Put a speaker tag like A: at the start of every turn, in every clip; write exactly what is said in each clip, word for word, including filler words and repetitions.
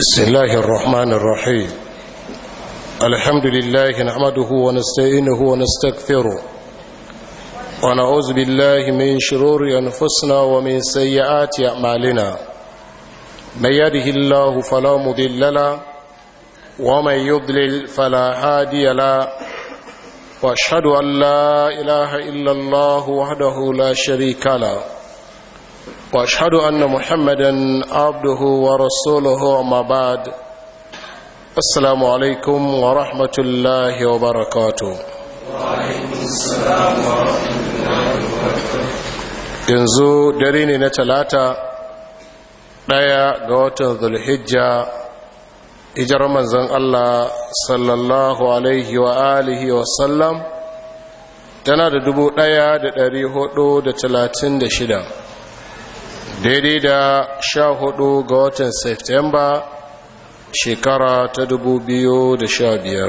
A: بسم الله الرحمن الرحيم الحمد لله نحمده ونستعينه ونستغفره ونعوذ بالله من شرور أنفسنا ومن سيئات أعمالنا من يهده الله فلا مضل له ومن يضلل فلا هادي له واشهد أن لا إله إلا الله وحده لا شريك له واشهد ان محمدا عبده ورسوله اما بعد السلام عليكم ورحمه الله وبركاته
B: وعليكم السلام ورحمه الله وبركاته
A: yanzu dare ne na talata daya ga watan zulhijja hijirar manzon Allah sallallahu alaihi wa alihi wa sallam tana da dubu daya da dari hudu da talatin da shida daidai da sha hudu ga watan Septemba shekara ta dubu biyu da sha biyar.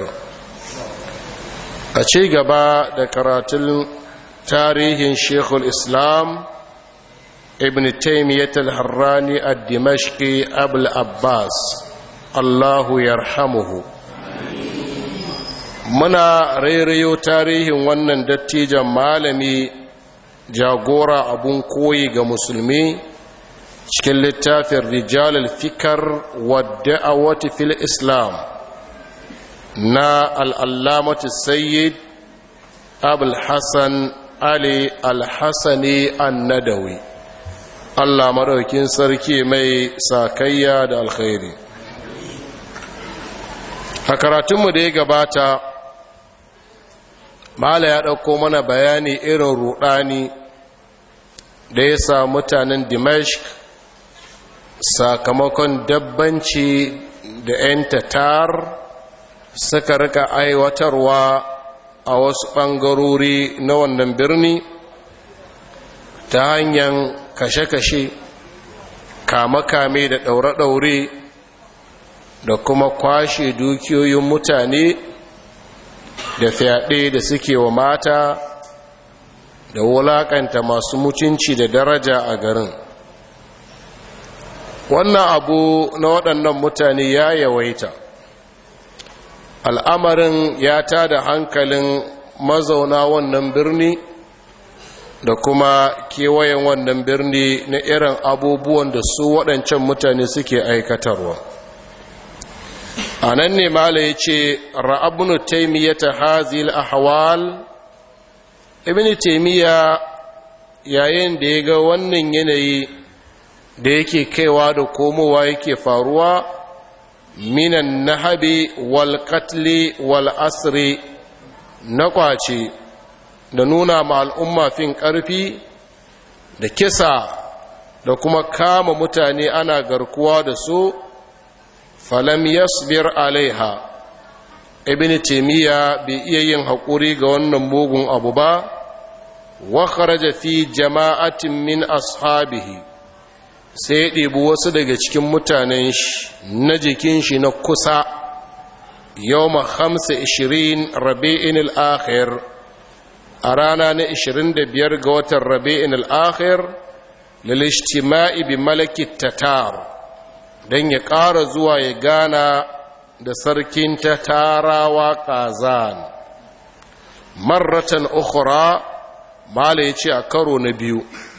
A: A ci gaba da karatun tarihin Sheikhul Islam Ibn Taymiyyah al-Harrani ad-Dimashqi Abul Abbas Allahu yarhamuhu. Muna rairayo tarihin wannan dattijan malami jagora abun koyi ga musulmi cikin littafin rijal al-fikar wadda a wata fil islam na al'allamatu sayyid abul hassan ali al-hassani an-nadawi Allah maɗaukin sarki mai sakayya da alkhairi. A karatunmu da ya gabata mala ya ɗauko mana bayani irin ruɗani da ya sa mutanen Dimashq sakamakon dabbanci da 'yan tatar suka rika aiwatarwa a wasu ɓangarori na wannan birni ta hanyar kashe-kashe kame-kame da ɗaure-ɗaure da kuma kwashe dukiyoyin mutane da fyaɗe da suke wa mata da wulaƙanta masu mutunci da daraja a garin. Wannan abu na waɗannan mutane ya yawaita, al'amarin ya tada hankalin mazauna wannan birni da kuma kewayen wannan birni na irin abubuwan da su waɗancan mutane suke aikatarwa. A nan ne mala ya ce ra'abnu taimiyyata hazil ahwal. Ibn taimiyya yayin da ya ga wannan yanayi da yake kaiwa da komowa yake faruwa minan nahabi wal qatli wal asri na kwace da nuna ma al'umma fin ƙarfi da kisa da kuma kama mutane ana garkuwa da su falam yasbir alaiha. Ibn taimiyya bai iya yin haƙuri ga wannan mugun abu ba wa kharaja fi jama'atin min ashabihi sai ya ɗebi wasu daga cikin mutanen shi na jikin shi na kusa yawma hamsa ishirin rabi'in al-akhir a rana na ishirin da biyar ga watan rabi'in al-akhir lil ijtima'i bi malaki tatar dan ya ƙara zuwa ya gana da sarkin tatarawa Kazan. Marratan ukhra mala yace a karo na biyu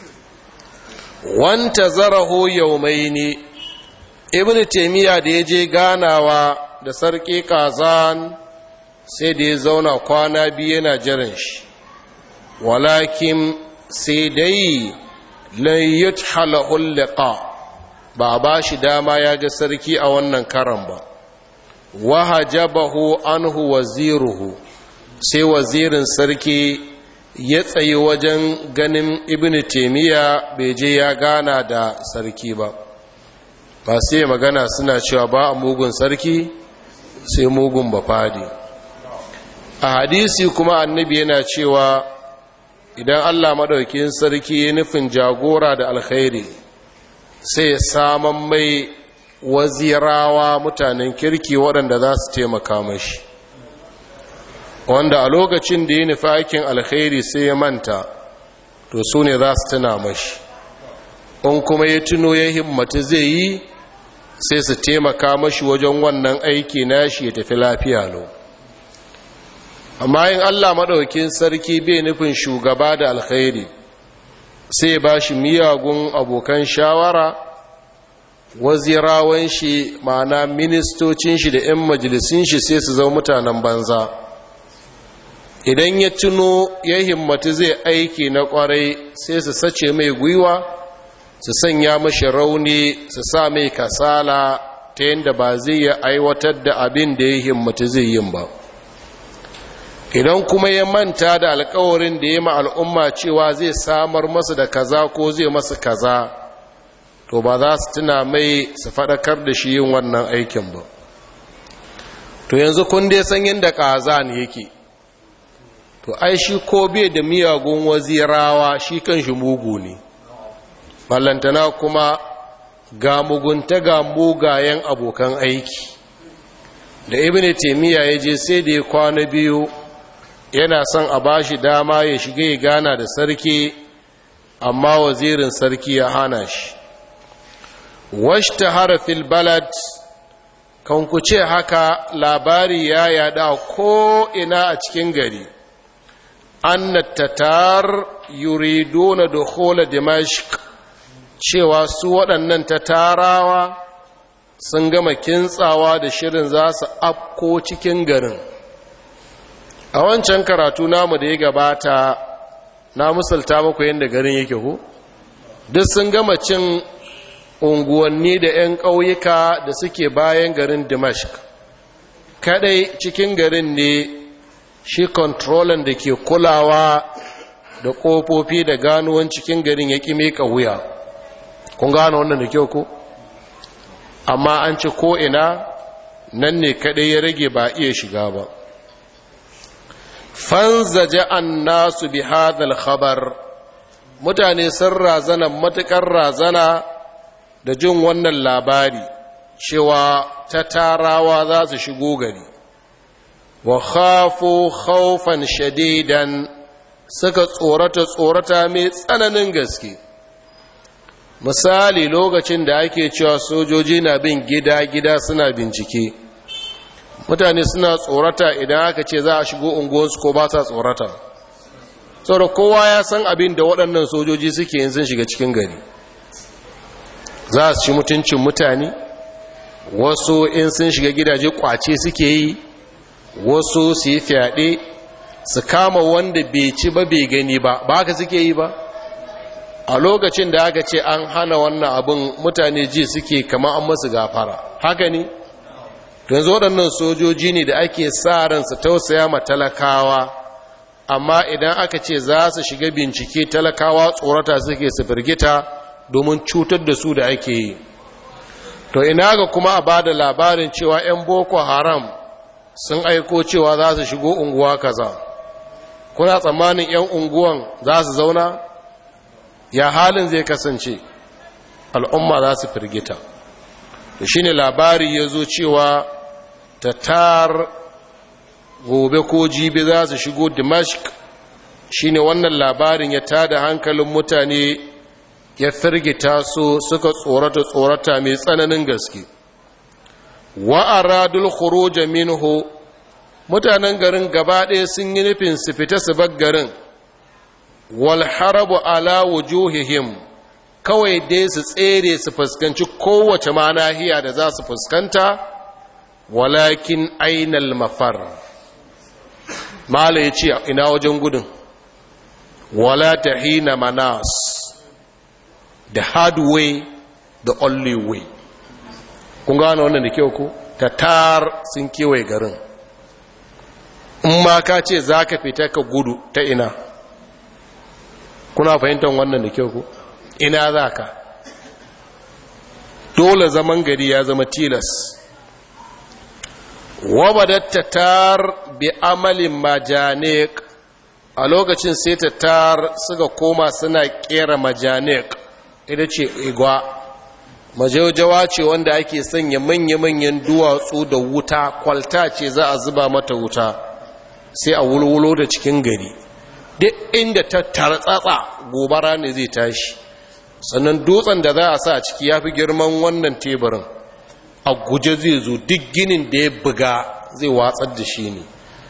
A: wanta zarahu yawmaini. Ibn taymiya da yaje ganawa da sarki Kazan sai da ya zauna kwana biyu yana jiran shi, walakin sai dai lan yuthalahu liqa ba ba shi dama ya ga sarki a wannan karan ba. Wahajabahu anhu waziruhu sai wazirin sarki ya tsayi wajen ganin Ibn Taymiya bai je ya gana da sarki ba. Ba sai magana suna cewa ba a mugun sarki sai mugun bafadi. A hadisi kuma annabi yana cewa idan Allah madaukakin sarki ya nufin jagora da alkhairi sai ya saman mai wazirawa mutanen kirki waɗanda za su taimaka mashi, wanda a lokacin da ya nufi aikin alkhairi sai ya manta to su ne za su tuna mashi, in kuma ya tuno ya himmatu zai yi sai su taimaka mashi wajen wannan aiki nashi ya tafi lafiya lau. Amma in Allah maɗaukin sarki bai nufin shugaba da alkhairi, sai ba shi miyagun abokan shawara, wazirawan shi ma'ana ministocin shi da 'yan majalisun shi sai su zama mutanen banza. Idan ya tuno ya himmatu zai aiki na kwarai sai su sace mai gwiwa, su sanya mashi rauni, su sa mai kasala ta yadda ba zai ya aiwatar da abin da ya himmatu zai yin ba. Idan kuma ya manta da alkawarin da ya ma al'umma cewa zai samar masa da kaza ko zai masa kaza, to ba za su tuna mai su faɗakar da shi yin wannan aikin ba. To yanzu kun dai san yadda ƙaza ne yake, to ai shi ko bai da miyagun wazirawa shi kan shi mugu ne, ballantana kuma ga mugunta ga mugayen abokan aiki. Da Ibn Taymiyyah ya je sai da ya kwana biyu yana son a bashi dama ya shiga ya gana da sarki, amma wazirin sarki ya hana shi. Washtahara fil balad, kan ku ce haka labari ya yada ko ina a cikin gari, anna tatar yuriduna dukhula dimashq, cewa su waɗannan tatarawa sun gama kintsawa da shirin za su afko cikin garin. A wancan karatu namu da ya gabata na misalta muku yadda garin yake ko, duk sun gama cin unguwanni da 'yan ƙauyuka da suke bayan garin Dimashq. Kadai cikin garin ne shi kontrolan da ke kulawa da ƙofofi da ganuwan cikin garin ya ƙi meka wuya. Kun gano wannan da kyau ko? Amma an ci ko'ina nan ne kadai ya rage ba iya shiga ba. Fanzaje an nasu bi hadal khabar, mutane sun razana matuƙar razana da jin wannan labari cewa ta tarawa za su shigo gari. Wa khafu khawfan shadidan, suka tsorata tsorata mai tsananin gaske. Misali lokacin da ake cewa sojoji na bin gida-gida suna bincike, mutane suna tsorata idan aka ce za a shigo unguwarsu ko ba sa tsorata. Saboda kowa ya san abin da waɗannan sojoji suke yin sun shiga cikin gari. Za su ci mutuncin mutane, wasu in sun shiga gidaje kwace suke yi, wasu su yi fyaɗe, su kama wanda bai ci ba bai gani ba, ba haka suke yi ba. A lokacin da aka ce an hana wannan abin, mutane ji suke kama an masu gafara, haka ne? Yanzu waɗannan sojoji ne da ake sa ran su tausaya ma talakawa, amma idan aka ce za su shiga bincike talakawa tsorata suke su firgita domin cutar da su da ake yi. To ina ga kuma a bada labarin cewa 'yan Boko Haram sun aiko cewa za su shigo unguwa kaza. Kuna tsammanin 'yan unguwan za su zauna? Ya halin zai kasance? Al'umma za su firgita. To shine labari ya zo cewa tatar gobe ko jibi za su shigo Dimashq. Shine wannan labarin ya tada hankalin mutane, ya firgita su, suka tsorata tsorata mai tsananin gaske. Wa aradul khuruj minhu, mutanen garin gaba ɗaya sun yi nufin su fita su bar garin. Wal harabu ala wujuhihim, kawai dai su tsere su fuskanci kowace manahiya da za su fuskanta. Walakin ainal mafar, mala ya ce ina wajen gudun. Wala tahina manas, the hard way, the only way. Kun gano wannan da kyau ko? Tatar sun kewaye garin. In ma ka ce za ka fita ka gudu ta ina? Kuna fahimtar wannan da kyau ko? Ina za ka? Dole zaman gari ya zama tilas. Wabadat tatar bi amalin majanik, a lokacin sai tatar suka koma suna kera majanik. Ita ce igwa, majaujawa ce wanda ake sanya manya-manyan duwatsu da wuta, kwalta ce za a zuba mata wuta sai a wulwulo da cikin gari. Duk inda ta tartsatsa gobara ne zai tashi, sannan dutsen da za a sa a ciki ya fi girman wannan teburin, a guje zai zo duk ginin da ya buga zai watsar da shi ne.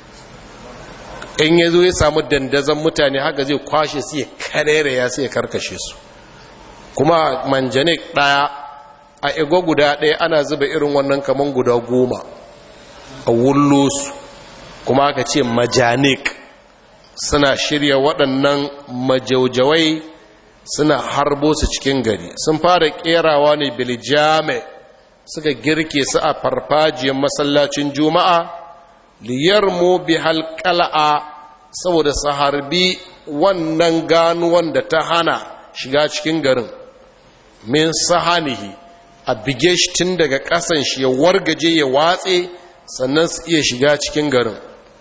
A: In ya zo ya samu dandazon mutane haka zai kwashe su ya karere ya sai ya karkashe su. Kuma manjanik ɗaya a ego guda ɗaya ana zuba irin wannan kaman guda goma a wullo su, kuma aka ce majanik suna shirya waɗannan majaujawai suna harbo su cikin gari. Sun fara ƙerawa ne biljame, suka girke su a farfajiyar masallacin juma'a liyarmu bi halqala'a, saboda su harbi wannan ganuwan da ta hana shiga cikin garin. Min sahanihi, a bige shi tun daga ƙasan shi ya wargaje ya watse, sannan su iya shiga cikin garin.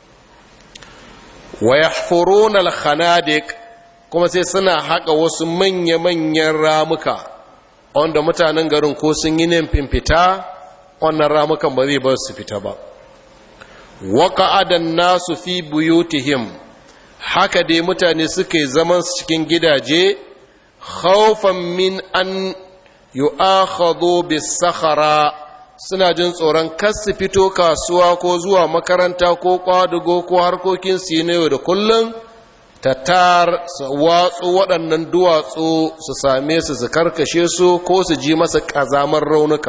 A: Wa yahfuruna al-khanadiq, kuma sai suna haƙa wasu manya-manyan ramuka wanda mutanen garin ko sun yi nan fimfita wannan ramukan ba zai bar su fita ba. Waqa'adan nasu fi buyutihim, haka dai mutane suka yi zaman su cikin gidaje khawfan min an yu'akhadhu bis-sakhara, suna jin tsoron kar su fito kasuwa ko zuwa makaranta ko kwadugo ko harkokin su na yau da kullum, tatar su watsu waɗannan duwatsu su same su su karkashe su ko su ji masa ƙazamar raunuka.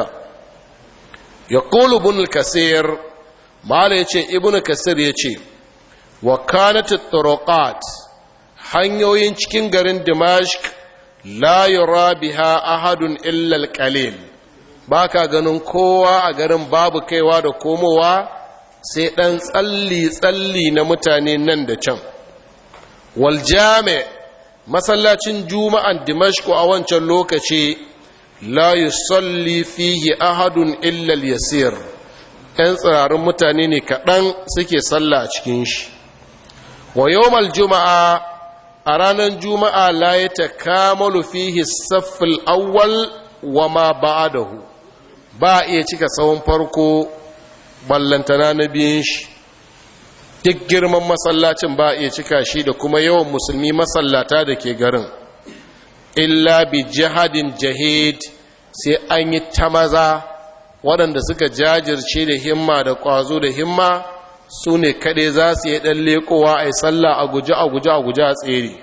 A: Yaqulu ibn al-Kasir, mala yace ibn Kasir yace wa kanat at-turuqat, hanyoyin cikin garin Dimashq la yura biha ahadun illa al-qalil, baka ganin kowa a garin, babu kaiwa da komowa sai dan tsalli tsalli na mutane nan da can. Wal jami', masallacin juma'an Dimashq a wancan lokaci la yusalli fihi ahadun illa al-yasir, ɗan tsirarin mutane ne kaɗan suke sallah a cikin shi. Wa yawmal juma'a, a ranar juma'a la ya takamalu fihi saffil awwal wa ma ba'dahu, ba iya cika tsawon farko ballantana na biyun shi. Duk girman masallacin ba iya cika shi da kuma yawan musulmi masallata da ke garin, illa bi jihadin jahid, sai an yi ta maza waɗanda suka jajirce da himma da ƙwazo da himma, su ne kaɗai za su yi ɗan leƙowa a yi sallah a guje a guje a guje a tsere.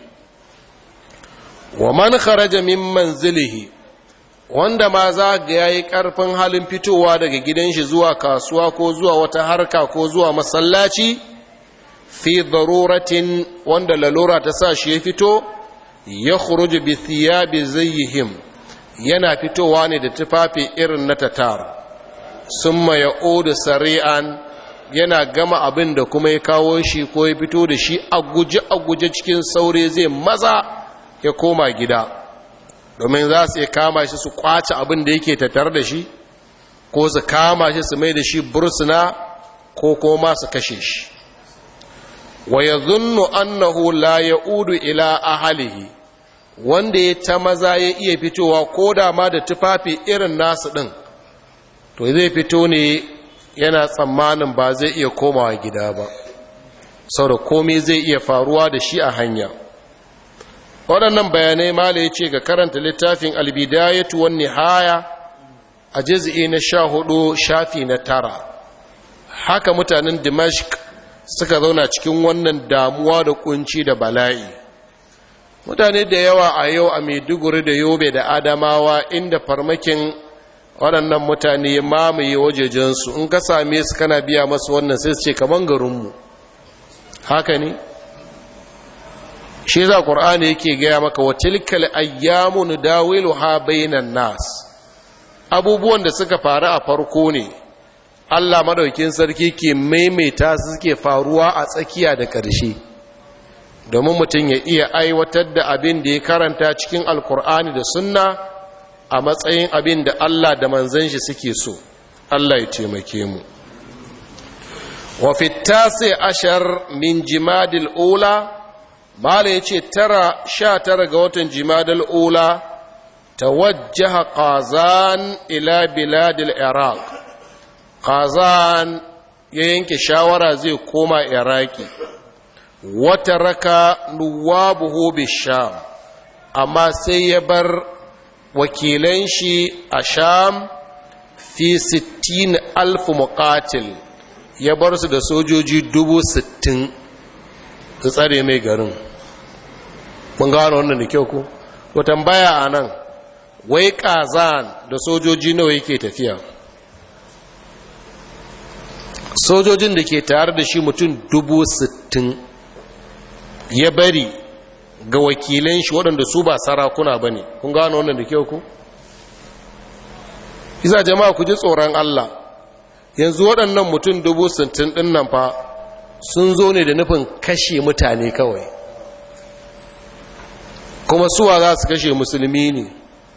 A: Wa man kharaja min manzilihi, wanda ma za ga yayi ƙarfin halin fitowa daga gidan shi zuwa kasuwa ko zuwa wata harka ko zuwa masallaci, fi daruratin, wanda lalura ta sa shi ya fito, ya khuruju bi thiyabi zayyihim, yana fitowa ne da tufafi irin na tatar. Summa ya'udu sari'an, yana gama abin da kuma ya kawo shi ko ya fito da shi a guje a guje cikin saure zai maza ya koma gida, domin za su iya kama shi su kwace abin da yake tatar da shi, ko su kama shi su mai da shi bursuna, ko koma su kashe shi. Wa yadhunnu annahu la ya'udu ila ahlihi, wanda ya ta maza ya iya fitowa ko da ma da tufafi irin nasu ɗin, to zai fito ne yana tsammanin ba zai iya komawa gida ba, sau da komai zai iya faruwa da shi a hanya. Waɗannan bayanai mala ya ce ga karanta littafin albidayatu wan nihaya a juz'i na sha hudu shafi na tara. Haka mutanen Dimashq suka zauna cikin wannan damuwa da kunci da bala'i. Mutane da yawa a yau a Maiduguri da Yobe da Adamawa, inda farmakin waɗannan mutane ya mamaye wajejensu, in ka same su kana biya masu wannan sai su ce kaman garinmu. Haka ne? Shi za ƙur'ani yake gaya maka wa tilkal ayyamu nudawiluha bainan nas. Abubuwan da suka faru a farko ne, Allah madaukin sarki ke maimaita su suke faruwa a tsakiya da ƙarshe, domin mutum ya iya aiwatar da abin da ya karanta cikin alkur'ani da sunna a matsayin abin da Allah da manzon shi suke so. Allah ya taimake mu. Wa fi tasi ashar min jimadil ula, mala yace tara sha tara ga watan jimadil ula, tawajjaha Qazan ila biladil Iraq. Qazan ya yanke shawara zai koma Iraki. Wata raka nuwabuhu bisham, amma sai ya bar wakilan shi a Sham fi sittin alfu muqatil, ya bar su da sojoji dubu sittin su tsare mai garin. Mun gano wannan da kyau ku? To tambaya a nan, wai Kazan da sojoji nawa yake tafiya? Sojojin da ke tare da shi mutum dubu sittin ya bari ga wakilan shi waɗanda su ba sarakuna ba ne. Kun gano wannan da kyau ku? Isa jama'a ku ji tsoron Allah. Yanzu waɗannan mutum dubu sittin ɗin nan fa sun zo ne da nufin kashe mutane kawai, kuma suwa za su kashe musulmi ne.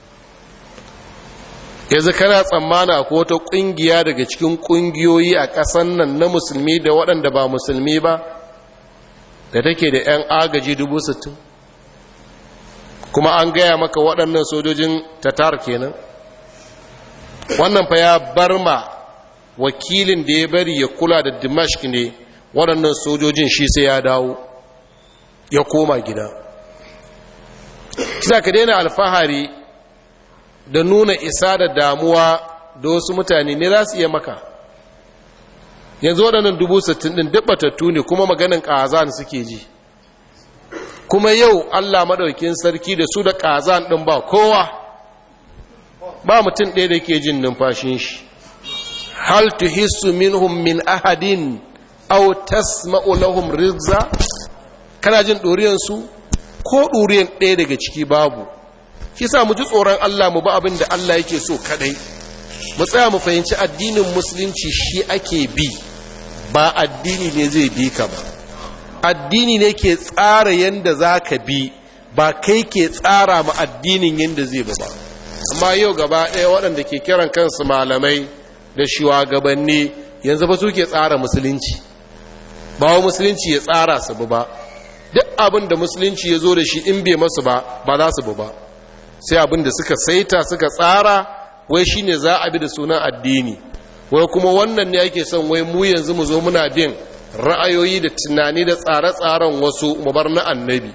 A: Yanzu kana tsammana ko wata ƙungiya daga cikin ƙungiyoyi a ƙasan nan na musulmi da waɗanda ba musulmi ba da take da 'yan agaji dubu sittin, kuma an gaya maka waɗannan sojojin tatar kenan. Wannan fa ya bar ma wakilin da ya bari ya kula da Dimashq ne waɗannan sojojin, shi sai ya dawo ya koma gida. Kisa ka daina alfahari da nuna isa da damuwa da wasu mutane ne za su iya maka. Yanzu waɗannan dubu sittin ɗin dubbatattu ne, kuma maganin Kazan suke ji. Kuma yau Allah maɗaukin sarki da su da Kazan ɗin ba kowa, ba mutum ɗaya da ke jin numfashin shi. Hal tuhissu minhum min ahadin aw tasma'u lahum rizza? Kana jin ɗoriyan su ko ɗoriyan ɗaya daga ciki babu. Kisa mu ji tsoron Allah, mu ba abin da Allah yake so kadai. Mu tsaya mu fahimci addinin musulunci shi ake bi, ba addini ne zai bi ka ba. Addini ne ke tsara yanda zaka bi, ba kai ke tsara ma addinin yanda zai ba. Amma yau gaba ɗaya waɗanda ke kiran kansu malamai da shugabanni yanzu ba su ke tsara musulunci, ba wa musulunci ya tsara su ba. Duk abin da musulunci ya zo da shi in bai masu ba, ba za su ba. Sai abin da suka saita suka tsara, wai shi ne za a bi da sunan addini. Wai kuma wannan ne ake son wai mu yanzu mu zo muna bin ra'ayoyi da tunani da tsare-tsaren wasu mu bar na annabi.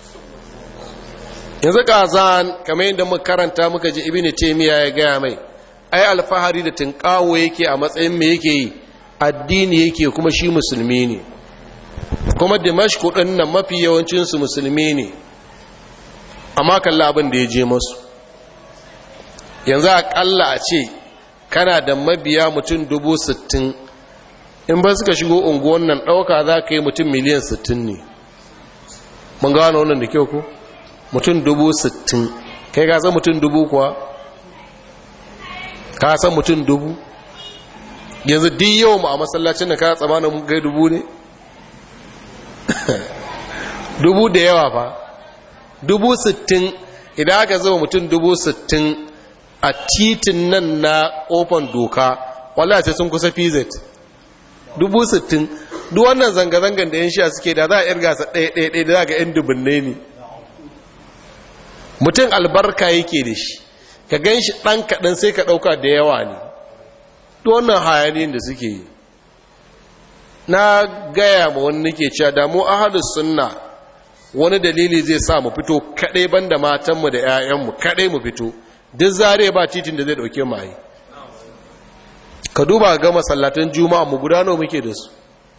A: Yanzu Kazan kamar yadda muka karanta muka ji Ibn Taymiyyah ya gaya mai, ai alfahari da tunkawo yake a matsayin me yake yi, addini yake, kuma shi musulmi ne. Kuma Dimashq din nan mafi yawancin su musulmi ne, amma kalla abin da ya je masu. Yanzu akalla a ce kana da mabiya mutum dubu sittin, in ba suka shigo unguwan nan ɗauka za ka yi mutum miliyan sittin ne. Mun gano wannan da kyau ko? Mutum dubu sittin. Kai ka san mutum dubu kuwa? Ka san mutum dubu? Yanzu duk yau mu a masallacin da ka tsamanin mun kai dubu ne? Dubu da yawa fa. Dubu sittin, idan aka zama mutum dubu sittin a titin nan na ƙofan doka, wallahi sai sun kusa fizet. Dubu sittin. Duk wannan zanga-zangan da yan shiya suke da za a irga sa ɗaya-ɗaya da za ga yan dubunne ne. Mutum albarka yake da shi, ka gan shi ɗan kaɗan sai ka ɗauka da yawa ne. Duk wannan hayaniyin da suke yi. Na gaya ma wani nake cewa da mu ahlus sunna wani dalili zai sa mu fito kaɗai banda matanmu da 'ya'yanmu kaɗai mu fito, duk zare ba titin da zai ɗauke mu yi. Ka duba ga masallatan juma'a mu gudano muke da su.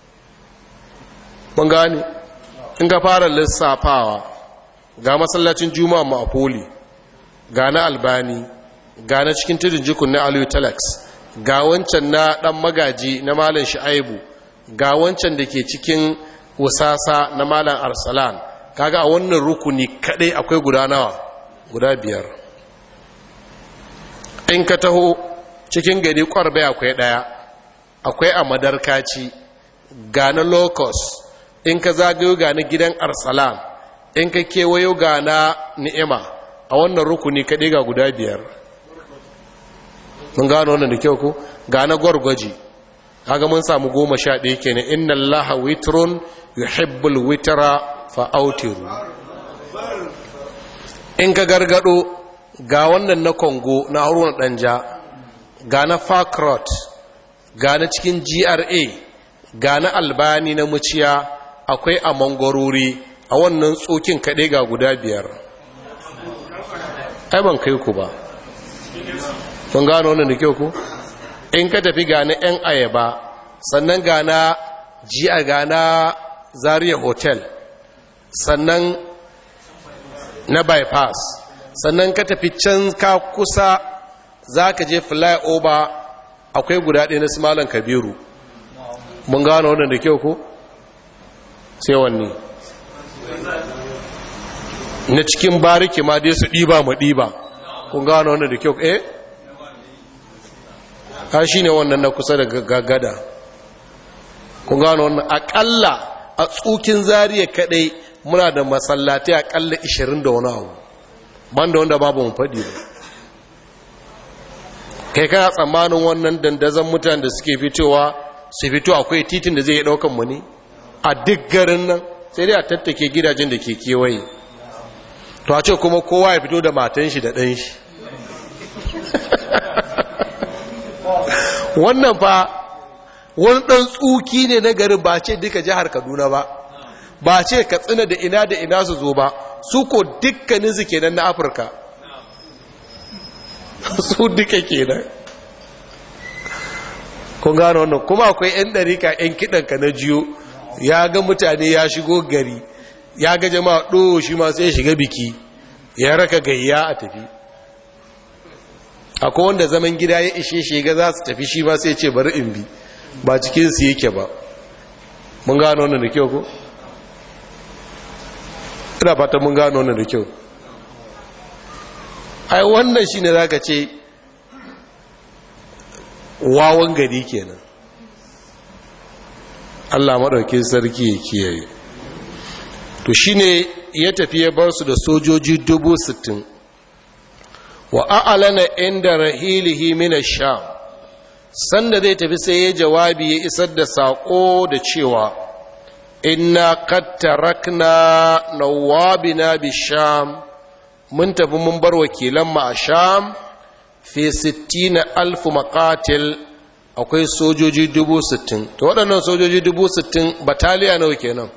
A: Mun gane? In ka fara lissafawa, ga masallacin juma'a mu a Poli, ga na Albani, ga na cikin tudun jikun na Aliyu Talax, ga wancan na ɗan magaji na Malam Shu'aibu, ga wancan da ke cikin Wasasa na Malam Arsalan. Kaga a wannan rukuni kadai akwai guda nawa? Guda biyar. In ka taho cikin gari Kwarbe akwai daya, akwai a Madarkaci, ga na Locust, in ka zagayo ga na gidan Arsalan, in ka kewayo ga na Ni'ima, a wannan rukuni kadai ga guda biyar. Mun gano wannan da kyau ko? Ga na Gwargwaji, kaga mun samu goma sha ɗaya kenan. Inna Allaha witrun yuhibbul witra fa'autiru. In ka gargado ga wannan na Kongo na Haruna Danja, ga na Fakrot, ga na cikin G R A, ga na Albani na Muciya, akwai a Mangwarori, a wannan tsokin kaɗai ga guda biyar. Ai ban kai ku ba. Kun gano wannan da kyau ku? in ka tafi gana 'yan ayaba sannan gana jiya gana Zaria Hotel sannan na bypass sannan ka tafi can ka kusa za ka je flyover akwai guda ɗaya na Malam Kabiru mun gano wannan da kyau ko sai wanne na cikin bariki ma dai su ɗiba mu ɗiba kun gano wannan da kyau eh ka shi ne wannan na kusa da gagada kun gano wannan akalla a tsukin Zariya kadai muna da masallatai akalla ishirin da wani abu banda wanda babu mun faɗi ba kai kana tsammanin wannan dandazon mutane da suke fitowa su fito akwai titin da zai ɗaukan mu ne a duk garin nan sai dai a tattake gidajen da ke kewaye to a ce kuma kowa ya fito da matan shi da ɗan shi wannan fa wani ɗan tsuki ne na garin ba ce duka jihar Kaduna ba ba ce Katsina da ina da ina su zo ba su ko dukkanin su kenan na Afirka su duka kenan kun gano wannan kuma akwai 'yan ɗarika 'yan kiɗanka na jiyo ya ga mutane ya shigo gari ya ga jama'a ɗo shi ma sai shiga biki ya raka gayya a tafi akwai wanda zaman gida ya ishe shiga za su tafi shi ma sai ce bari in bi ba cikinsu yake ba mun gano wannan da kyau ko? ina fata mun gano wannan da kyau ai wannan shi ne za ka ce wawan gari kenan Allah maɗauki sarki ya kiyaye to shi ne ya tafi ya bar su da sojoji dubu sittin wa a'alana inda rahilihi mina sham sanda zai tafi sai ya jawabi ya isar da saƙo da cewa inna qad tarakna nawabina bi sham mun tafi mun bar wakilan mu a sham fi sittina alf maqatil akwai sojoji dubu sittin to waɗannan sojoji dubu sittin bataliya nawa kenan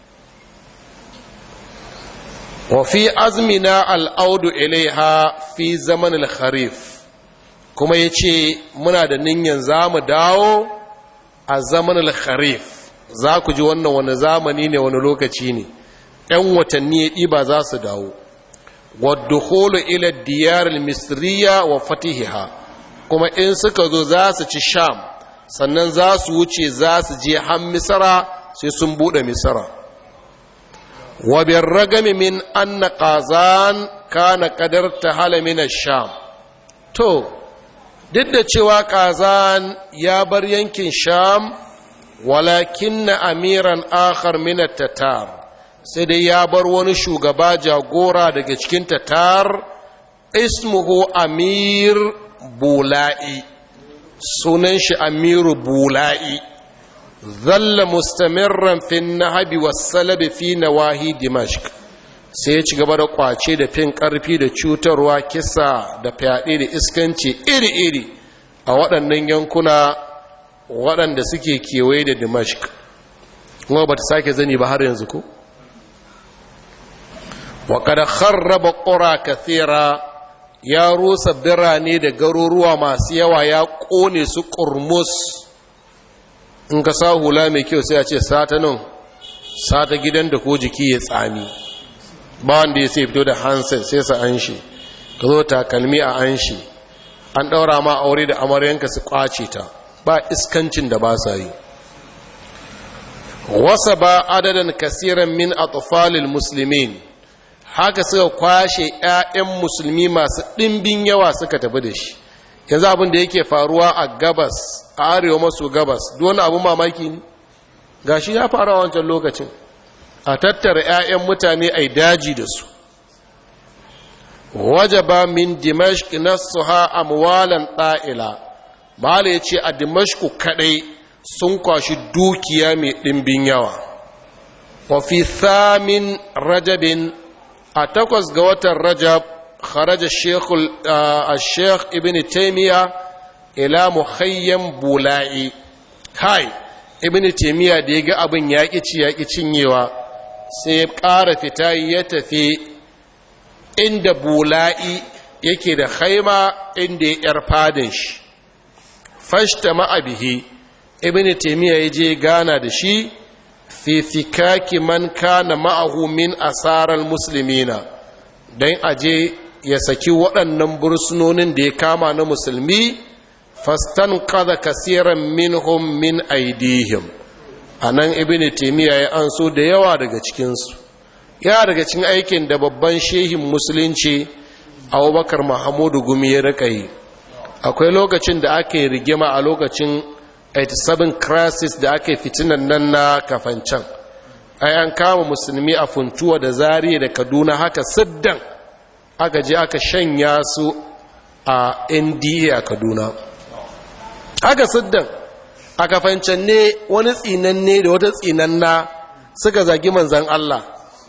A: wa fi azmina al'audu ilaiha fi zaman al-kharif kuma ya ce muna da niyyar za mu dawo a zaman al-kharif za ku ji wannan wani zamani ne wani lokaci ne ‘yan watanni ya ɗiba za su dawo wadda holo ila diyar misriya wa fatihiha kuma in suka zo za su ci sham sannan za su wuce za su je han misara sai sun buɗe misara وبالرغم من أن قازان كان قدر تحل من الشام تو ضد cewa قازان ya bar yankin sham walakin amiran akhar min at-tatar sai dai ya bar wani shugaba jagora daga cikin tatar ismuhu amir bula'i sunan shi amiru bula'i zalla mustamirran fi nahabi wassalabi fi nawahi dimashq sai ya ci gaba da kwace da fin karfi da cutarwa kisa da fyaɗe da iskanci iri-iri a waɗannan yankuna waɗanda suke kewaye da dimashq kuma ba ta sake zani ba har yanzu ko wa kada kharraba qura kathira ya rusa birane da garuruwa masu yawa ya kone su kurmus in ka sa hula mai kyau sai a ce sata nan sata gidan da ko jiki ya tsami ba wanda ya sai fito da handset sai sa an shi ka zo takalmi a an shi an ɗaura ma aure da amaryanka su kwace ta ba iskancin da ba sa yi wasa ba adadin kasiran min atfalil muslimin haka suka kwashe 'ya'yan musulmi masu ɗimbin yawa suka tafi da shi yanzu abin da yake faruwa a gabas a arewa maso gabas wani abu mamaki ne gashi ya fara wancan lokacin a tattara 'ya'yan mutane a daji da su wajaba min dimashq nasuha amwalan ɗa'ila mala yace a dimashq kadai sun kwashi dukiya mai ɗimbin yawa wa fi thamin rajabin a takwas ga watan rajab kharaja shekul al-sheikh ibn taymiya ila muhayyam bula'i kai ibn taymiya da ya ga abin yaƙi ci yaƙi cinyewa sai ya ƙara fita ya tafi inda bula'i yake da haima inda ya yar fadin shi fashtama bihi ibn taymiya yaje gana da shi fi fikaki man kana ma'ahu min asaral muslimina dan aje ya saki waɗannan bursunonin da ya kama na musulmi fastan qada kaseeran minhum min aidihim anan ibn taymiya ya anso da yawa daga cikin su ya daga cikin aikin da babban shehin musulunci Abubakar Mahamudu Gumi ya rika yi akwai lokacin da ake rigima a lokacin eighty-seven crisis da ake fitinan nan na kafancan ai an kama musulmi a Funtuwa da Zaria da Kaduna haka siddan aka je aka shanya su a N D A a Kaduna haka siddan a kafancan ne wani tsinanne da wata tsinanna suka zagi manzan Allah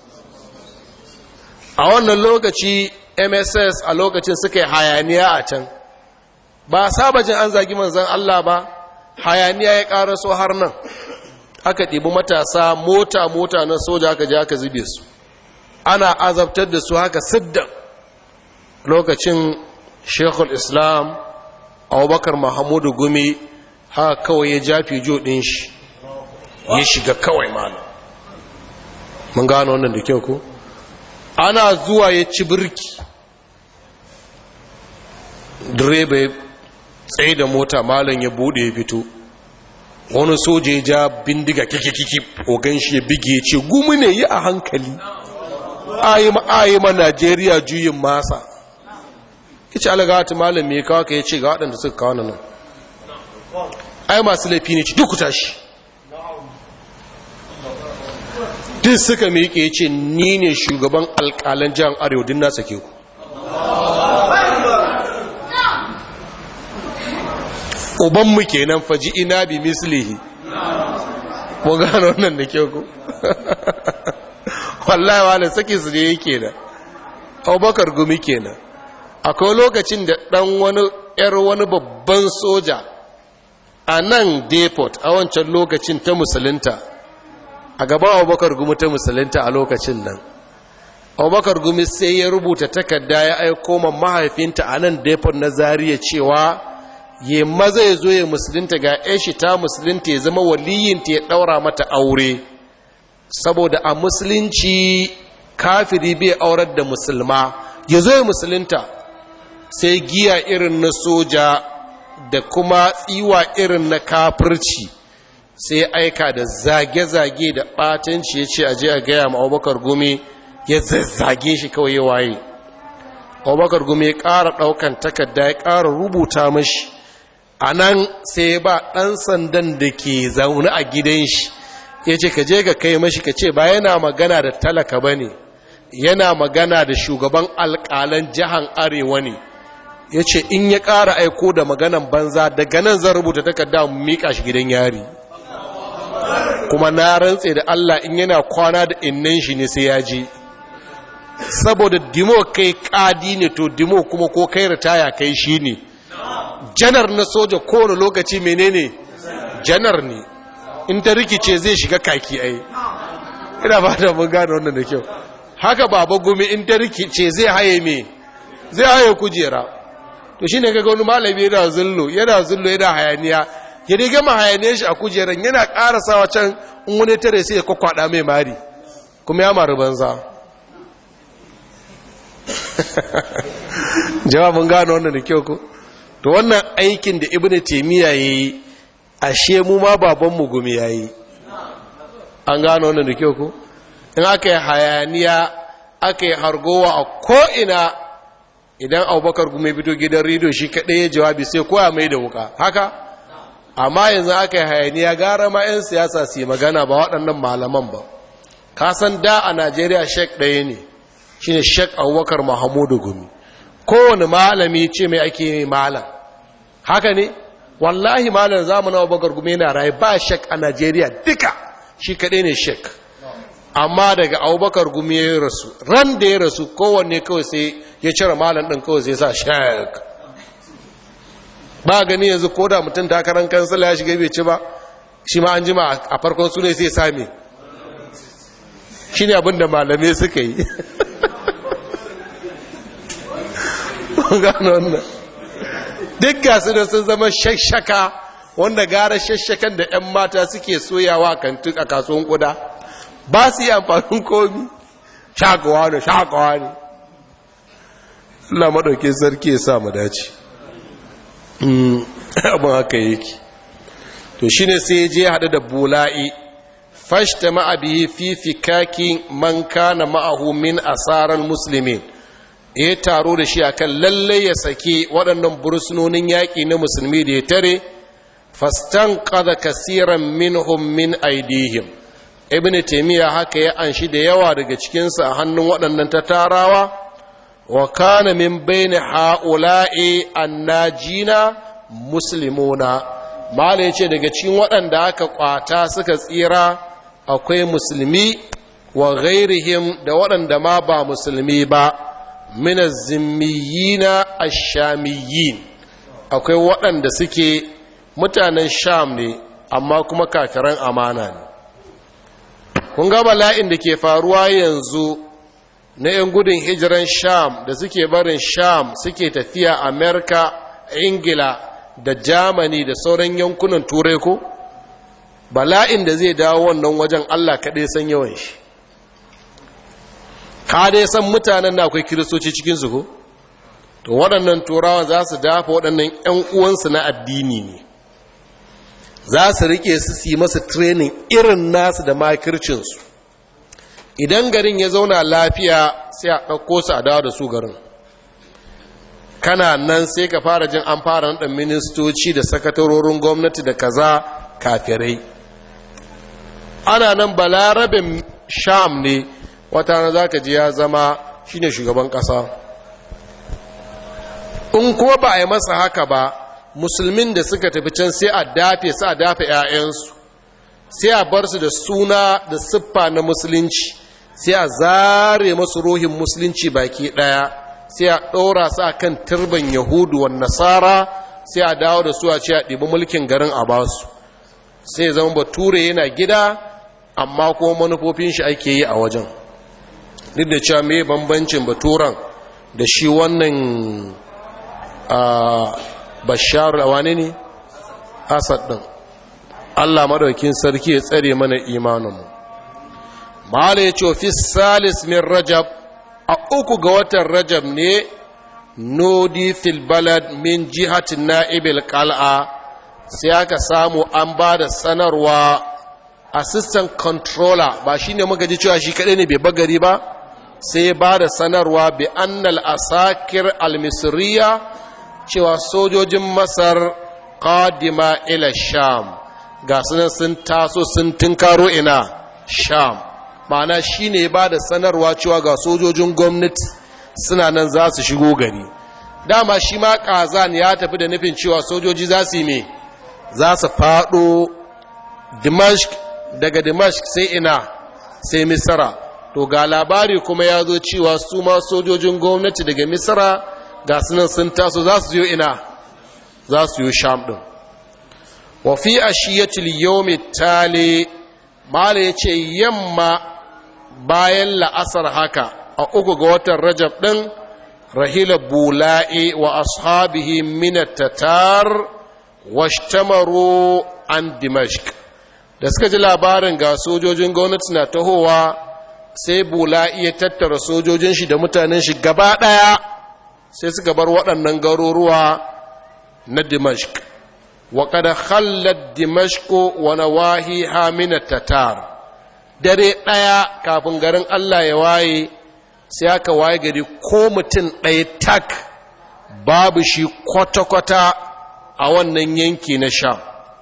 A: a wannan lokaci M S S a lokacin suka yi hayaniya a can ba saba jin an zagi manzan Allah ba hayaniya ya ƙaraso har nan aka ɗibi matasa mota-mota na soja aka je aka zube su ana azabtar da su haka siddan lokacin shekul islam Abubakar Mahamudu Gumi haka kawai ya jafi jo ɗin shi ya shiga kawai malam mun gano wannan da kyau ko ana zuwa ya ci birki direba ya tsaye da mota malam ya bude ya fito wani soja ya ja bindiga kikikiki ogan shi ya bige ce gumi ne yi a hankali ayi ma Najeriya juyin masa ya ce alagata malam mai kawo ka ya ce ga waɗanda suka kawo nan ai masu laifi ne ci duk tashi duk suka miƙe ya ce ni ne shugaban alƙalan jihar arewa din na sake ku ubanmu kenan faji ina bi mislihi mu gano wannan da kyau ku wallahi wala sake su ne yake da Abubakar Gumi kenan akwai lokacin da dan wani yar wani babban soja a nan depot a wancan lokacin ta musulunta a gaban Abubakar Gumi ta musulunta a lokacin nan Abubakar Gumi sai ya rubuta takarda ya aiko ma mahaifinta a nan depot na Zaria cewa ya maza ya zo ya musulunta ga yashi ta musulunta ya zama waliyinta ya daura mata aure saboda a musulunci kafiri bai aurar da musulma ya zo ya musulunta sai giya irin na soja da kuma tsiwa irin na kafirci sai aika da zage-zage da ɓatanci ya ce aje a gaya ma Abubakar Gumi ya zazzage shi kawai ya waye Abubakar Gumi ya ƙara ɗaukan takarda ya ƙara rubuta mashi a nan sai ba ɗan sandan da ke zaune a gidan shi ya ce ka je ka kai mashi ka ce ba yana magana da talaka ba ne yana magana da shugaban alƙalan jihar arewa ne ya ce in ya ƙara aiko da maganan banza daga nan zan rubuta takarda mu miƙa shi gidan yari kuma na rantse da Allah in yana kwana da innan shi ne sai ya je saboda dimo kai ƙadi ne to dimo kuma ko kai ritaya kai shi ne janar na soja kowane lokaci menene janar ne in ta rikice zai shiga kaki ai ina ba da mun gane wannan da kyau haka Baba Gumi in ta rikice zai haye me zai haye kujera to shine kaga wani malami yana zullo yana zullo yana hayaniya ya dai gama hayaniyar shi a kujeran yana karasawa can in wani tare sai ya kwakwada mai mari kuma ya mari banza jawabin gane wannan da kyau ko to wannan aikin da Ibn Taymiyyah yayi ashe mu ma baban mu Gumi yayi an gane wannan da kyau ko in aka yi hayaniya aka yi hargowa a ko'ina idan Abubakar Gumi fito gidan rido shi kaɗai ya jawabi sai koya mai da wuka haka amma yanzu aka yi hayaniya gara ma 'yan siyasa su yi magana ba waɗannan malaman ba kasan da a Najeriya shek ɗaya ne shi ne shek Abubakar Mahamudu Gumi kowane malami ce mai ake malam haka ne wallahi malam zamanin Abubakar Gumi yana rayu ba shek a Najeriya duka shi kaɗai ne shek amma daga Abubakar Gumi ya rasu ran da ya rasu kowanne kawai sai ya cire malam ɗin kawai sai sa shek ba gani yanzu ko da mutum takarar kansala ya shiga bai ci ba shi ma an jima a farkon su ne sai sami shi ne abinda malamai suka yi gano wannan duk gasu da sun zama shashaka wanda gara shashakan da 'yan mata suke soyawa a kasuwan kuda ba su yi amfanin komi shakawa ne shakawa ne Allah maɗauki sarki ya sa mu dace abin haka yake to shi ne sai je haɗu da bula'i fashta ma'abihi fi fikaki man kana ma'ahu min asarar musulmin ya taro da shi akan lalle ya sake waɗannan bursunonin yaƙi na musulmi da ya tare fastan qada kasiran minhum min aidihim ibn taymiya haka ya anshi da yawa daga cikinsa a hannun waɗannan tatarawa wa kana min bayni haula'i annajina muslimuna mala yace daga cikin waɗanda aka kwata suka tsira akwai musulmi wa ghairihim da waɗanda ma ba musulmi ba min az-zimmiyina ash-shamiyyin akwai waɗanda suke mutanen sham ne amma kuma kafiran amana ne kun ga bala'in da ke faruwa yanzu na 'yan gudun hijiran sham da suke barin sham suke tafiya amerika ingila da germany da sauran yankunan turai ko bala'in da zai dawo wannan wajen allah kaɗai san yawan shi ka dai san mutanen da akwai kiristoci cikinsu ko to waɗannan turawa za su dafa waɗannan 'yan uwansu na addini ne za su rike su su yi masa training irin nasu da makircinsu idan garin ya zauna lafiya sai a ɗauko su a dawo da su garin kana nan sai ka fara jin an fara naɗa ministoci da sakatarorin gwamnati da kaza kafirai ana nan balarabin sham ne wata na za ka ji ya zama shine shugaban ƙasa in kuma ba a yi masa haka ba musulmin da suka tafi can sai a dafe su a dafe 'ya'yansu sai a bar su da suna da siffa na musulunci sai a zare masu ruhin musulunci baki ɗaya sai a ɗora su a kan turban yahudu wa nasara sai a dawo da su a ce a ɗibi mulkin garin a basu sai zama bature yana gida amma kuma manufofin shi ake yi a wajen duk da cewa mai bambancin baturan da shi wannan bashar wane ne asad ɗin allah maɗaukin sarki ya tsare mana imaninmu ma'ala ya ce fi salis min rajab a uku ga watan rajab ne nodi fil balad min jihatin na'ibil qal'a sai aka samu an ba da sanarwa assistant controller ba shine muka ji cewa shi kadai ne bai bagari ba sai ba da sanarwa bi annal asakir al-misriya cewa sojojin masar qadima ila sham ga sunan sun taso sun tinkaro ina sham ma'ana shine ba da sanarwa cewa ga sojojin gwamnati suna nan za su shigo gari dama shi ma kazan ya tafi da nufin cewa sojoji za su yi me za su fado dimashq daga dimashq sai ina sai misra to ga labari kuma ya zo cewa su ma sojojin gwamnati daga misra ga sunan sun taso za su yi ina za su yi sham ɗin wafi a shiyatul yomi tale mala ya ce yamma bayan la'asar haka a uku ga watan rajab ɗin rahila bula'i wa ashabihi minat tatar washtamaru an dimashq da suka ji labarin ga sojojin gwamnati na tahowa sai bula'i ya tattara sojojin shi da mutanen shi gaba ɗaya sai suka bar waɗannan garuruwa na dimashq wa kada khallat dimashq wa nawahiha min at-tatar dare ɗaya kafin garin Allah ya waye sai aka waye gari ko mutum ɗaya tak babu shi kwata-kwata a wannan yanki na Sham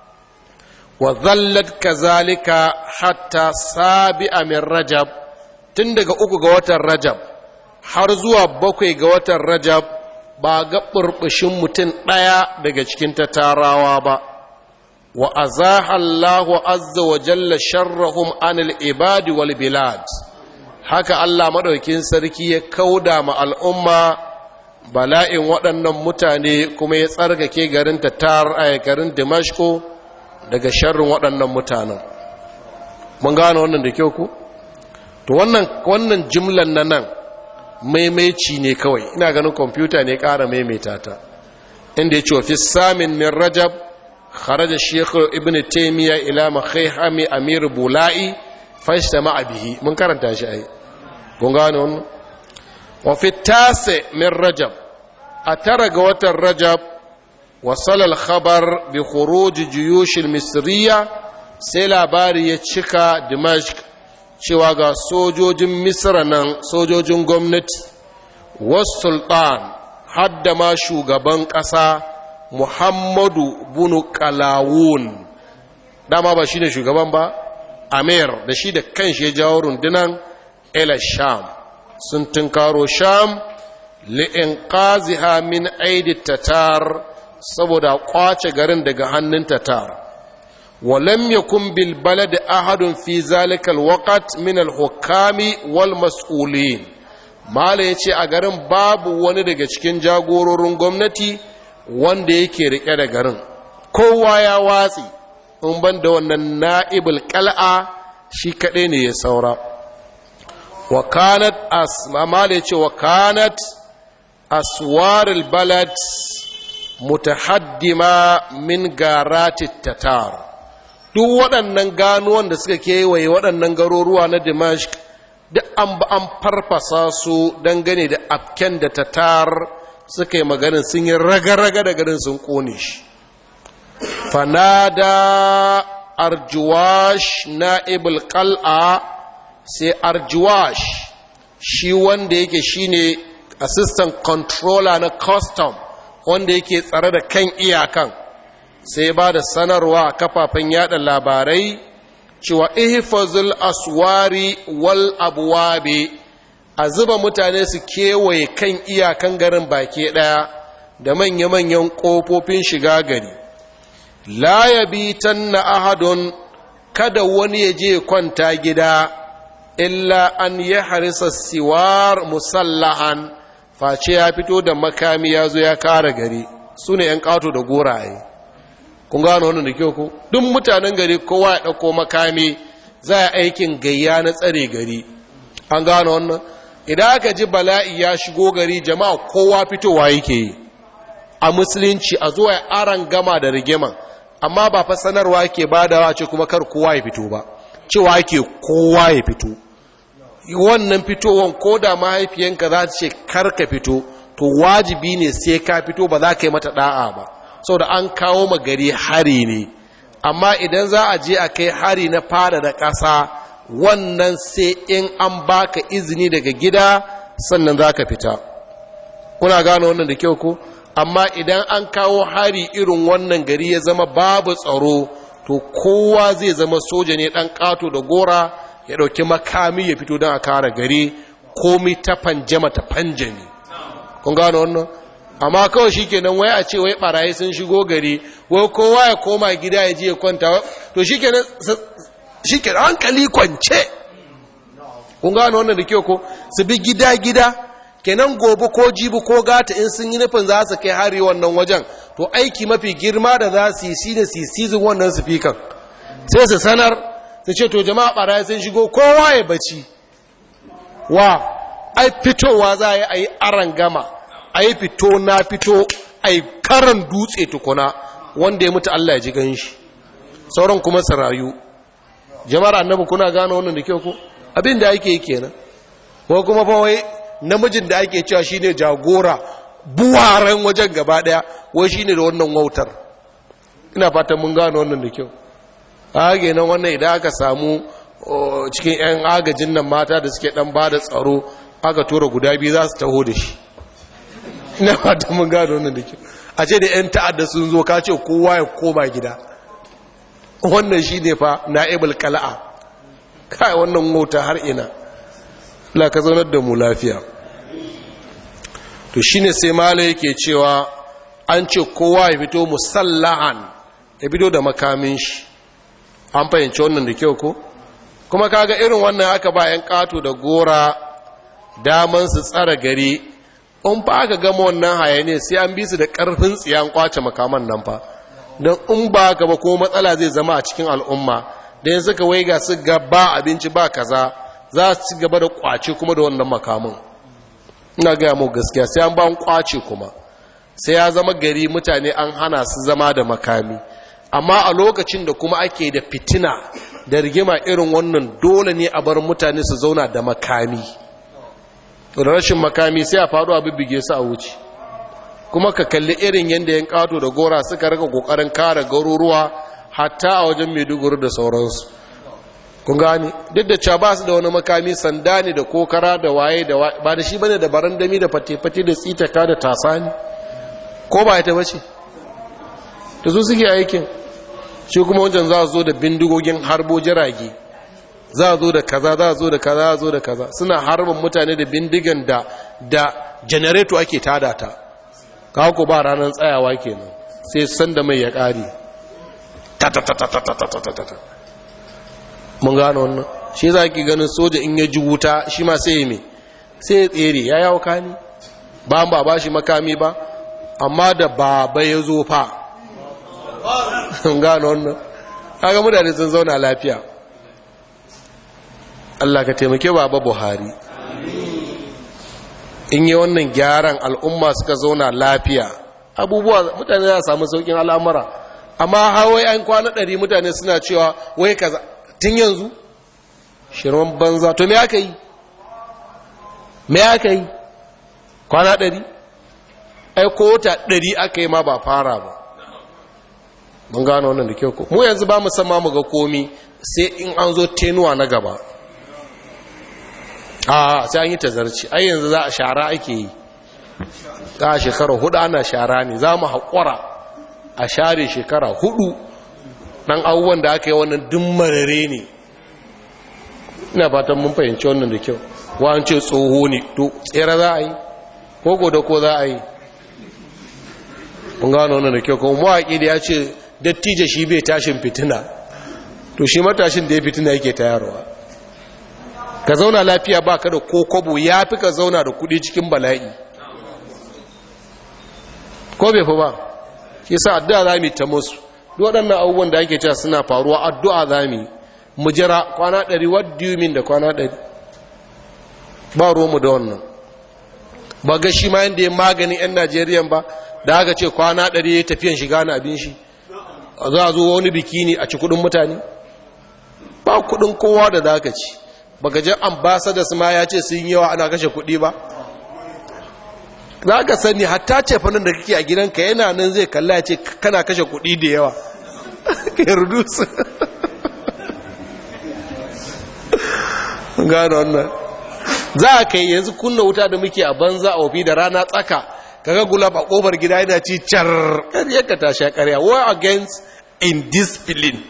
A: wa zallat kazalika hatta sabi'a min Rajab tun daga uku ga watan Rajab har zuwa bakwai ga watan Rajab ba ga burbushin mutum ɗaya daga cikin tatarawa ba wa azaha Allahu azza wa jalla sharrahum anil ibadi wal bilad haka Allah madaukin sarki ya kauda ma al'umma bala'in waɗannan mutane kuma ya tsarkake garin tatar a garin Dimashko daga sharrin waɗannan mutanen mun gane wannan da kyau ku to wannan wannan jimlan nan nan maimaici ne kawai ina ganin kwamfuta ne ƙara maimaita ta inda ya ce wa fi samin min rajab kharaja shaykh ibn taymiya ila makhayhami amir bula'i fashtama bihi mun karanta shi ai kun gane wannan wa fi tasi min rajab a tara ga watan rajab wasala al-khabar bi khuruj juyush al-misriya sai labari ya cika dimashq cewa ga sojojin misra nan sojojin gwamnati was sultan hadda ma shugaban ƙasa muhammadu bunu kalawun dama ba shine shugaban ba amir da shi da kanshi ya jawo rundunan ila sham sun tunkaro sham li'inqaziha min aidi tatar saboda kwace garin daga hannun tatar walam yakun bil balad ahadun fi zalika alwaqt min alhukami wal mas'ulin mala yace a garin babu wani daga cikin jagororin gwamnati wanda yake rike da garin kowa ya watsi in ban da wannan na'ibul qal'a shi kadai ne ya saura wa kanat asma mala yace wa kanat aswar albalad mutahaddima min garati tatar duk waɗannan ganuwan da suka kewaye waɗannan garuruwa na Dimashq duk an ba an farfasa su dangane da afken da tatar suka yi maganin sun yi raga-raga da garin sun kone shi fanada arjuwash na'ibul qal'a sai arjuwash shi wanda yake shine assistant controller na custom wanda yake tsare da kan iyakan sai ba da sanarwa a kafafen yada labarai cewa ihfazul aswari wal abwabi a zuba mutane su kewaye kan iyakan garin baki daya da manya-manyan kofofin shiga gari la yabitanna ahadun kada wani ya je kwanta gida illa an yahrisa siwar musallahan face ya fito da makami ya zo ya kare gari su ne ‘yan ƙato da goraye kun gano wannan da kyau ko duk mutanen gari kowa ya ɗauko makami za a aikin gayya na tsare gari an gano wannan idan aka ji bala'i ya shigo gari jama'a kowa fitowa yake yi a musulunci a zuwa ya aran gama da rigiman amma ba fa sanarwa ke badawa ce kuma kar kowa ya fito ba cewa yake kowa ya fito wannan fitowar ko da mahaifiyanka za ta ce karka fito to wajibi ne sai ka fito ba za ka yi mata da'a ba saboda an kawo ma gari hari ne amma idan za a je a kai hari na fada da ƙasa wannan sai in an baka izini daga gida sannan za ka fita kuna gano wannan da kyau ko amma idan an kawo hari irin wannan gari ya zama babu tsaro to kowa zai zama soja ne ɗan ƙato da gora ya ɗauki makami ya fito don a kare gari komi ta fanjama ta fanjami kun gano wannan amma kawai shi kenan wai a ce wai ɓarayi sun shigo gari wai kowa ya koma gida ya ji ya kwanta to shi kenan shi kenan hankali kwance kun gano wannan da kyau ko su bi gida-gida kenan gobe ko jibi ko gata in sun yi nufin za su kai hari wannan wajen to aiki mafi girma da za su yi shi da sisizin wannan sifikan sai su sanar su ce to jama'a ɓarayi sun shigo kowa ya baci wa ai fitowa za a yi a yi aran gama a yi fito na fito a yi karan dutse tukuna wanda ya mutu Allah ya ji ganshi sauran kuma su rayu jama'ar annabi kuna gano wannan da kyau ko abin da ake yi kenan ko kuma fa wai namijin da ake cewa shine jagora buwaran wajen gaba daya wai shine da wannan wautar ina fatan mun gano wannan da kyau hage nan wannan idan aka samu cikin yan agajin nan mata da suke dan bada tsaro aka tura guda biyu za su taho da shi ina fatan mun gano wannan da kyau a ce da yan ta'adda sun zo ka ce kowa ya koma gida wannan shine fa na'ibul qala'a kai wannan wauta har ina la ka zaunar da mu lafiya to shine sai mala yake cewa an ce kowa ya fito musallahan ya fito da makamin shi an fahimci wannan da kyau ko kuma kaga irin wannan aka ba yan kato da gora daman su tsara gari in fa aka gama wannan hayane sai an bi su da karfin tsiyan kwace makaman nan fa don in ba ka ba ko matsala zai zama a cikin al'umma da yin suka waiga su ga ba abinci ba kaza za su ci gaba da kwace kuma da wannan makamun ina gaya mu gaskiya sai an ba an kwace kuma sai ya zama gari mutane an hana su zama da makami, amma a lokacin da kuma ake da fitina da rigima irin wannan dole ne a bar mutane su zauna da makami. da rashin makami sai a faru a bibbige su a wuce. Kuma ka kalli irin yadda yan kato da gora suka rika kokarin kare garuruwa hatta a wajen Maiduguri da sauransu. Kun gani duk da cewa ba su da wani makami, sanda ne da kokara da waye da waye, ba da shi bane da barandami da fate-fate da tsitaka da tasani, ko ba ita bace da su suke aikin. Shi kuma wajen za su zo da bindigogin harbo jirage, za a zo da kaza za a zo da kaza za a zo da kaza, suna harbin mutane da bindigan da da janareto ake tada ta, kawo ko ba ranar tsayawa kenan, sai sanda mai ya ƙari ta ta ta ta ta ta ta ta ta. Mun gano wannan. Shi za ki ganin soja in ya ji wuta shi ma sai ya me sai ya tsere, ya yawo kani ba ba ba shi makami ba, amma da baba ya zo fa. Mun gano wannan. Kaga mutane sun zauna lafiya. Allah ka taimake baba Buhari. In yi wannan gyaran al'umma suka zauna lafiya, abubuwa mutane za samu saukin al'amura. Amma hawai an kwana ɗari mutane suna cewa wai kaza tun yanzu shirman banza. To me aka yi me aka yi kwana ɗari? Ai kota ɗari aka yi ma ba fara ba. Mun gano wannan da kyau ko mu yanzu ba mu san ma mu ga komi sai in an zo tenuwa na gaba. A sai an yi tazarci. Ai yanzu za a shara ake yi, za a shekara hudu ana shara ne, za mu haƙura a share shekara hudu. Dan abubuwan da aka yi wannan dun marare ne. Ina fatan mun fahimci wannan da kyau. Wa ce tsoho ne, to tsere za a yi ko da ko za a yi. Mun gano wannan da kyau. Kuma mawaƙi da ya ce dattijo shi bai tashin fitina, to shi matashin da ya fitina yake tayarwa. Ka zauna lafiya ba ka da kokobo ya fi ka zauna da kudi cikin bala'i, ko bai fi ba. Shi sa addu'a za mu yi ta musu duk waɗannan abubuwan da ake cewa suna faruwa, addu'a za mu yi mu jira kwana ɗari. What do you mean da kwana ɗari? Ba ruwanmu da wannan. Ba ga shi ma yadda ya maganin 'yan Najeriya ba, da aka ce kwana ɗari ya tafiyan shiga na abin shi, za a zo wani biki ne a ci kudin mutane? Ba kudin kowa da za ka ci. Baka jan ambassadors ma ya ce sun yawa ana kashe kudi ba? Za ka sani hatta ce fannin da kake a gidanka yana nan zai kalla ya ce kana kashe kudi da yawa. Ka rudusu. Gano wannan. Za ka yi yanzu kunna wuta da muke a banza a wafi da rana tsaka, kaga gulab a kofar gida yana ci car, ƙarya ka tashi ƙarya. War against indiscipline.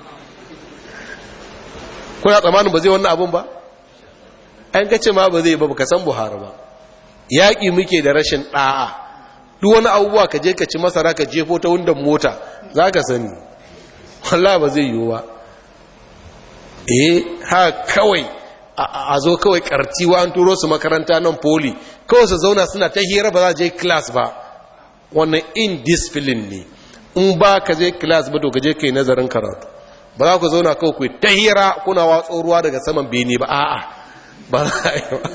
A: Kuna tsammanin ba zai wannan abun ba? An kace ma ba zai ba, baka san Buhari ba. Yaƙi muke da rashin ɗa'a. Duk wani abubuwa ka je ka ci masara ka jefo ta wundan mota, za ka sani. Wallahi ba zai yiwu ba. Eh, ha kawai a zo kawai kartiwa an turo su makaranta nan poli, kawai su zauna suna ta hira ba za je class ba. Wannan indiscipline ne. In ba ka je class ba to ka je kai nazarin karatu. Ba za ku zauna kawai ku ta hira kuna watso ruwa daga saman bene ba, a'a ba za a yi ba.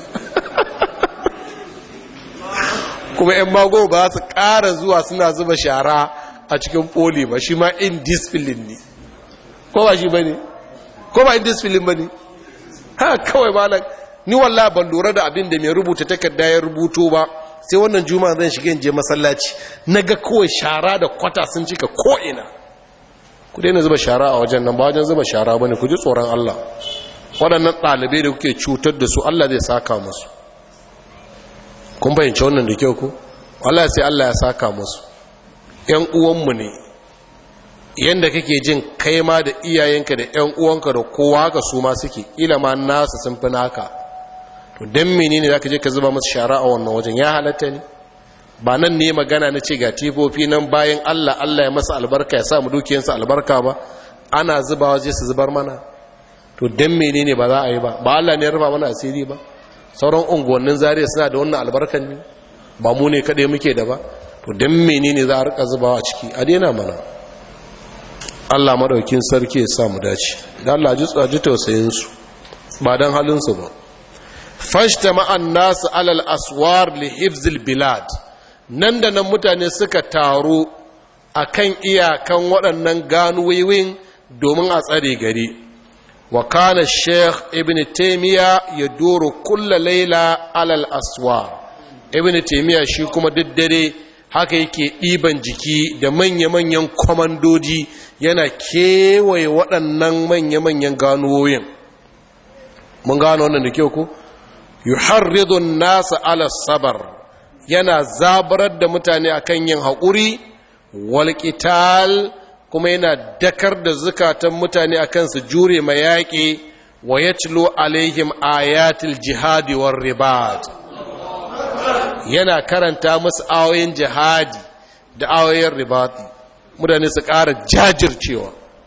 A: Kuma ‘yan mago ba su ƙara zuwa suna zuba shara a cikin poli ba, shi ma indiscipline ne. Ko ba shi ba ne? Ko ba indiscipline ba ne? Ha kawai ba nan, ni wallah ban lura da abin da mai rubuta takarda ya rubuto ba, sai wannan juma'a zan shiga in je masallaci, na ga kawai shara da kwata sun cika ko'ina. Ku daina zuba shara a wajen nan, ba wajen zuba shara ba ne, ku ji tsoron Allah. Waɗannan ɗalibai da kuke cutar da su Allah zai saka musu. Kun fahimci wannan da kyau ku? Allah sai Allah ya saka musu. ‘Yan uwanmu ne, yadda kake jin kai ma da iyayenka da ‘yan uwanka da kowa haka su ma suke, ila ma nasu sun fi naka. To don mene ne za ka je ka zuba musu shara a wannan wajen? Ya halatta ne? Ba nan ne magana na ce ga tifofi nan bayan Allah Allah ya masa albarka ya sa mu dukiyansa albarka ba, ana zubawa je su zubar mana. To don mene ne ba za a yi ba? Ba Allah ne ya rufa mana asiri ba? Sauran unguwannin zariya suna da wannan albarkan ne? Ba mu ne kaɗai muke da ba? To don mene ne za a rika zubawa ciki? A daina mana. Allah maɗaukin sarki ya sa mu dace. Da Allah ji tausayinsu ba don halinsu ba. Fashta ma'an nasu alal aswar li hifzil bilad. nan da nan mutane suka taru a kan iyakan waɗannan ganuwiwin domin a tsare gari. wa kana sheikh ibn taimiyya ya doro kulla laila alal aswa. ibn taimiyya shi kuma daddare haka yake ɗiban jiki da manya-manyan kwamandoji yana kewaye waɗannan manya-manyan ganuwoyin. mun gano wannan da kyau ku? yuharridu nasa ala sabar, yana zabarar da mutane akan yin haƙuri, wal qital, kuma yana dakar da zukatan mutane akan su jure ma yaƙi, wa yatlu alaihim ayatil jihadi war ribat, yana karanta musu ayoyin jihadi da ayoyin ribati, mutane su ƙara jajircewa.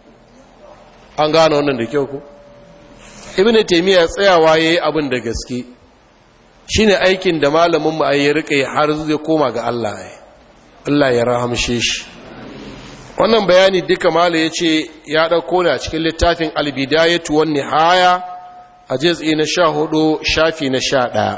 A: an gano wannan da kyau ku? ibn taymiya tsayawa yayi abin da gaske, shine aikin da malamin mu ayi rike har zai koma ga Allah. Allah ya rahamshe shi. wannan bayani duka mala yace ya dauko ne a cikin littafin al-bidayatu wan nihaya a juz'i na sha hudu shafi na sha ɗaya.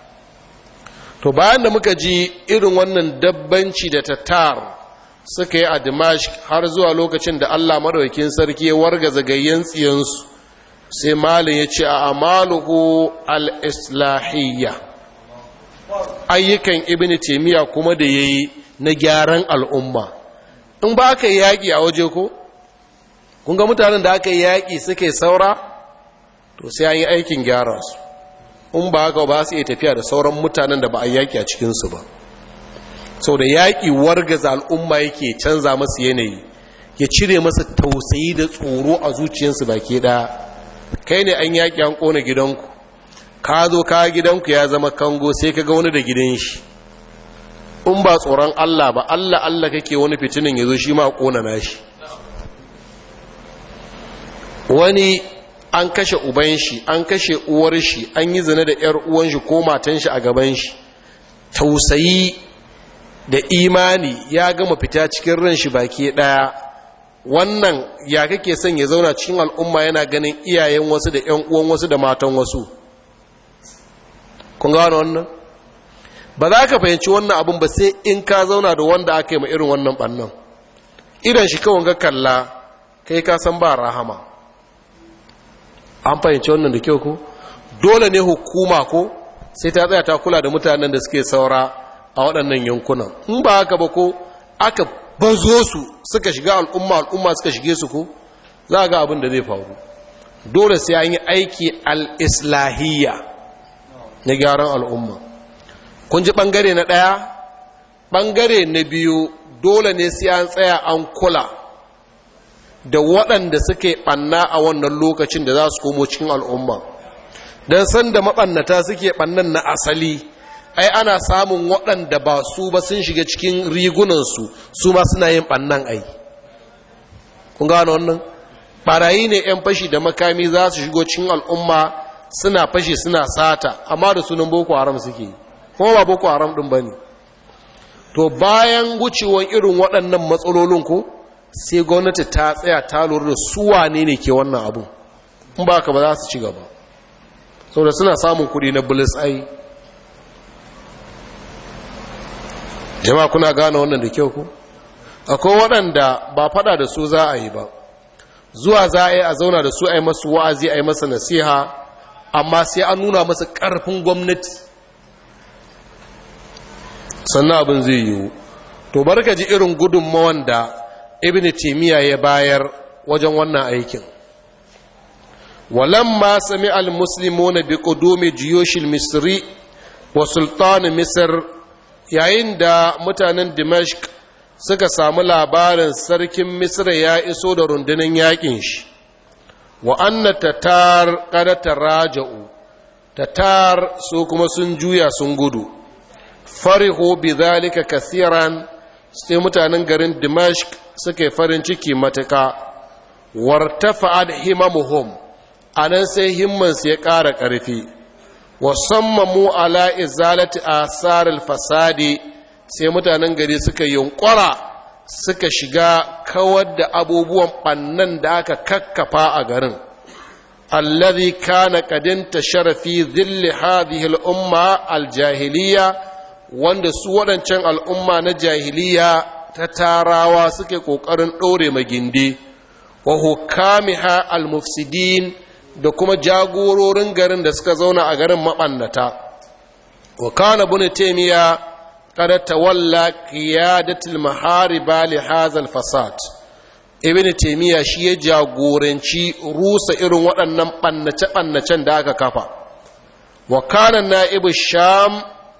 A: to bayan da muka ji irin wannan dabbanci da tatar suka yi a Dimashq har zuwa lokacin da Allah madaukakin sarki ya wargaza gayyan tsiyansu, sai malin ya ce a amaluhu al-islahiyya, ayyukan ibn taymiya kuma da yayi na gyaran al'umma. in ba ka yi yaƙi a waje ko kun ga mutanen da aka yi yaƙi suke saura, to sai an yi aikin gyara su. in ba haka ba su iya tafiya da sauran mutanen da ba a yaƙi a cikinsu ba. sau da yaƙi wargaza al'umma yake canza masu yanayi, ya cire masa tausayi da tsoro a zuciyarsu baki ɗaya. kai ne an yaƙi an ƙona gidanku, ka zo ka gidanku ya zama kango, sai ka ga wani da gidan shi. in ba tsoron Allah ba, Allah Allah kake wani fitinin ya zo shi ma ƙona nashi. wani an kashe uban shi, an kashe uwar shi, an yi zina da ‘yar uwan shi ko matan shi a gaban shi. tausayi da imani ya gama fita cikin ran shi baki ɗaya. wannan ya kake son ya zauna cikin al'umma yana ganin iyayen wasu da ‘yan uwan wasu da matan wasu? kun gano wannan? ba za ka fahimci wannan abin ba sai in ka zauna da wanda aka yi ma irin wannan ɓannan. idan shi kawai ga kalla kai ka san ba rahama. an fahimci wannan da kyau ko? dole ne hukuma ko sai ta tsaya ta kula da mutanen da suke saura a waɗannan yankunan. in ba haka ba ko aka bazo su suka shiga al'umma al'umma suka shige su ko za a ga abin da zai faru. dole sai an yi aiki al-islahiyya na gyaran al'umma. kun ji ɓangare na ɗaya. ɓangare na biyu, dole ne sai an tsaya an kula da waɗanda suke ɓanna a wannan lokacin da za su komo cikin al'umma. don san da maɓannata suke ɓannan na asali, ai ana samun waɗanda ba su ba sun shiga cikin rigunansu su ma suna yin ɓannan ai. kun gano wannan? ɓarayi ne 'yan fashi da makami za su shigo cikin al'umma suna fashi suna sata, amma da sunan boko haram suke, kuma ba boko haram ɗin ba ne. to bayan wucewan irin waɗannan matsalolin ko sai gwamnati ta tsaya ta lura da suwa ne ne ke wannan abu. in ba ka ba za su ci gaba, saboda suna samun kuɗi na bilis ai. jama'a kuna gane wannan da kyau ku? akwai waɗanda ba fada da su za a yi ba, zuwa za a yi a zauna da su a yi masu wa'azi a yi masa nasiha, amma sai an nuna masa ƙarfin gwamnati sannan abin zai yiwu. to barka ji irin gudunmawan da ibn taymiya ya bayar wajen wannan aikin. walamma sami al-muslimuna bi qudumi jiyush al-misri wa sultan misr, yayin da mutanen Dimashq suka samu labarin sarkin Misra ya iso da rundunar yakin shi, wa anna tatar qad taraja'u, tatar su kuma sun juya sun gudu. farihu bidhalika kaseeran, sai mutanen garin Dimashq suka yi farin ciki matuka. wartafa'at himamuhum, anan sai himmansu ya ƙara ƙarfi. wasammamu ala izalati asar al-fasadi, sai mutanen gari suka yunkura suka shiga kawar da abubuwan bannan da aka kakkafa a garin. alladhi kana qadin tasharafi dhilli hadhihi al-umma al-jahiliya, wanda su waɗancan al'umma na jahiliya ta tarawa suke ƙoƙarin ɗore magindi wa hukamiha al-mufsidin da kuma jagororin garin da suka zauna a garin maɓannata wa kana ibn taymiya kada tawalla qiyadatul mahariba li hadha al-fasad ibn taymiya shi ya jagoranci rusa irin waɗannan ɓannace ɓannacen da aka kafa wa kana na'ibu sham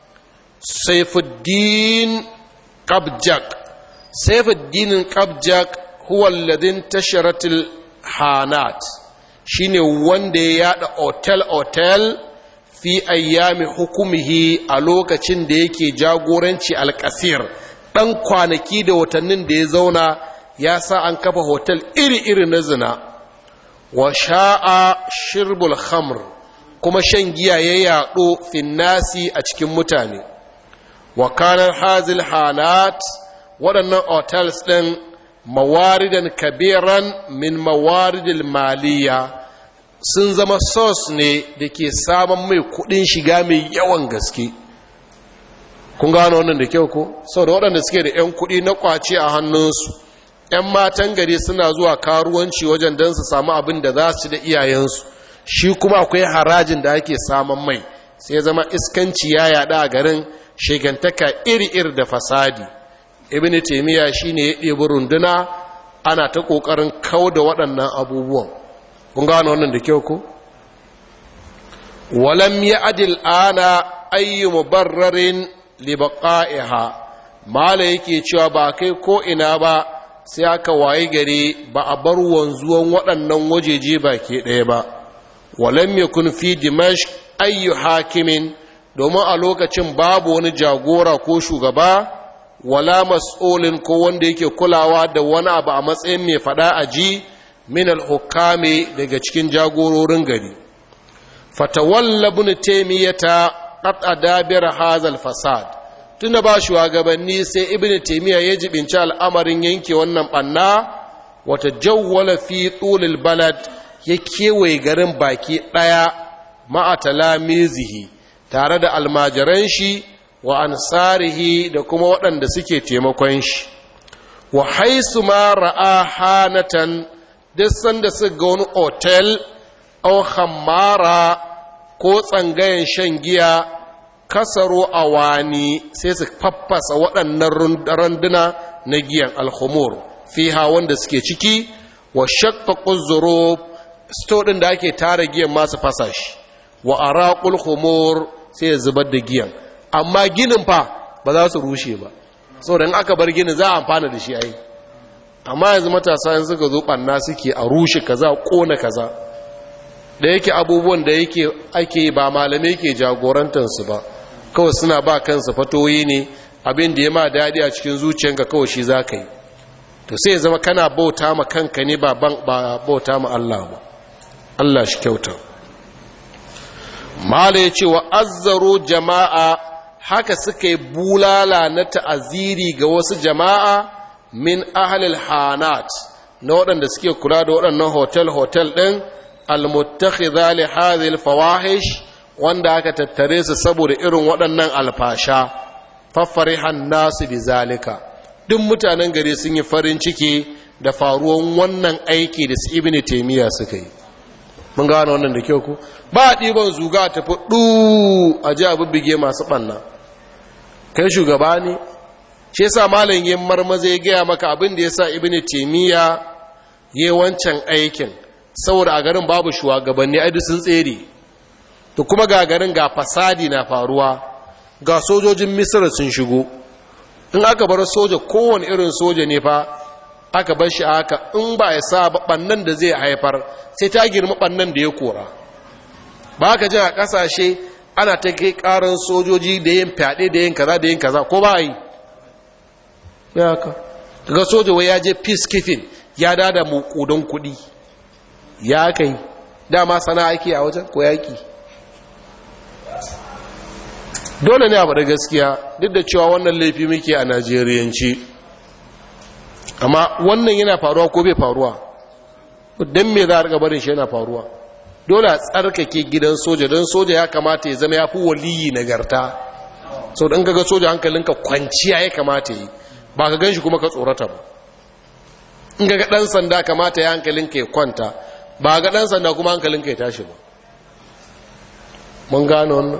A: saifuddin qabjak saifuddin qabjak huwa alladhi intasharat al-hanat shine wanda ya yada otel otel fi ayyami hukumihi a lokacin da yake jagoranci alkasir dan kwanaki da watannin da ya zauna ya sa an kafa hotel iri-iri na zina wa sha'a shirbul khamr kuma shan giya ya yaɗo finnasi a cikin mutane wa kanar hazil halat waɗannan hotels ɗin mawaridan kabiran min mawaridil maliya sun zama sos ne da ke samun mai kudin shiga mai yawan gaske kun gano wannan da kyau ko sau da waɗanda suke da 'yan kudi na kwace a hannunsu 'yan matan gari suna zuwa karuwanci wajen don su samu abin da za su da iyayensu shi kuma akwai harajin da ake samun mai sai zama iskanci ya yada a garin shigantaka iri-iri da fasadi ibn taymiya shine ya ɗebi runduna ana ta ƙoƙarin kau da waɗannan abubuwan kun gano wannan da kyau ko walam ya adil ana ayyu mubarrarin li baqa'iha mala yake cewa ba kai ko ina ba sai aka waye gare ba a bar wanzuwan waɗannan wajeje ba ke ɗaya ba walam yakun fi dimashq ayyu hakimin domin a lokacin babu wani jagora ko shugaba wala mas'ulin ko wanda yake kulawa da wani abu a matsayin mai fada a ji min al-hukami daga cikin jagororin gari fatawalla ibn taymiyata qad adabira hadha al-fasad tunda ba shugabanni sai ibn taymiya ya jibinci al'amarin yanke wannan banna wata jawwala fi tulil balad ya kewaye garin baki daya ma'a talamizihi tare da almajiran shi wa ansarihi da kuma waɗanda suke taimakon shi wa haisu ma ra'a hanatan duk sanda su ga wani otel au hammara ko tsangayen shan giya kasaro awani sai su faffasa waɗannan randuna na giyan alhumur fiha wanda suke ciki wa shakka ƙuzuro sto ɗin da ake tara giyan masu fasa shi wa araqul humur sai ya zubar da giyan amma ginin fa ba za su rushe ba saboda in aka bar ginin za a amfana da shi ai amma yanzu matasa yanzu suka zo ɓanna suke a rushe kaza ƙona kaza da yake abubuwan da yake ake ba malamai ke jagorantarsu ba kawai suna ba kansu fatoyi ne abin da ya ma daɗi a cikin zuciyanka kawai shi za ka yi to sai ya zama kana bauta ma kanka ne ba bauta ma Allah ba Allah shi kyauta mala ya ce wa azzaro jama'a haka suka yi bulala na ta'aziri ga wasu jama'a min ahlil hanat na waɗanda suke kula da waɗannan hotel-hotel ɗin almuttakhidha li hadhihi alfawahish wanda aka tattare su saboda irin waɗannan alfasha faffarihan nasu bizalika duk mutanen gari sun yi farin ciki da faruwan wannan aiki da su ibnu taymiya suka yi mun gano wannan da kyau ku ba ɗiban zuga ta fudu a ji abu bige masu ɓanna kai shugaba ne shi yasa malam yin marmaza ya gaya maka abin da yasa ibnu taymiya yayi wancan aikin saboda a garin babu shugabanni ai sun tsere to kuma ga garin ga fasadi na faruwa ga sojojin misra sun shigo in aka bar soja kowane irin soja ne fa aka bar shi haka in ba ya sa bannan da zai haifar sai ta girma bannan da ya kora ba ka ji a kasashe ana ta kai karan sojoji da yin fyaɗe da yin kaza da yin kaza ko ba yi ya haka daga soja wai ya je peacekeeping ya dada mukudan kuɗi ya kai dama sana ake a wajen ko yaki dole ne a faɗa gaskiya duk da cewa wannan laifi muke a najeriyanci amma wannan yana faruwa ko bai faruwa don me za a rika barin shi yana faruwa dole a tsarkake gidan soja don soja ya kamata ya zama ya fi waliyi nagarta sau da in ga soja hankalinka kwanciya ya kamata yi ba ka gan shi kuma ka tsorata ba in ga ɗan sanda kamata ya hankalinka ya kwanta ba ga ɗan sanda kuma hankalinka ya tashi ba mun gano wannan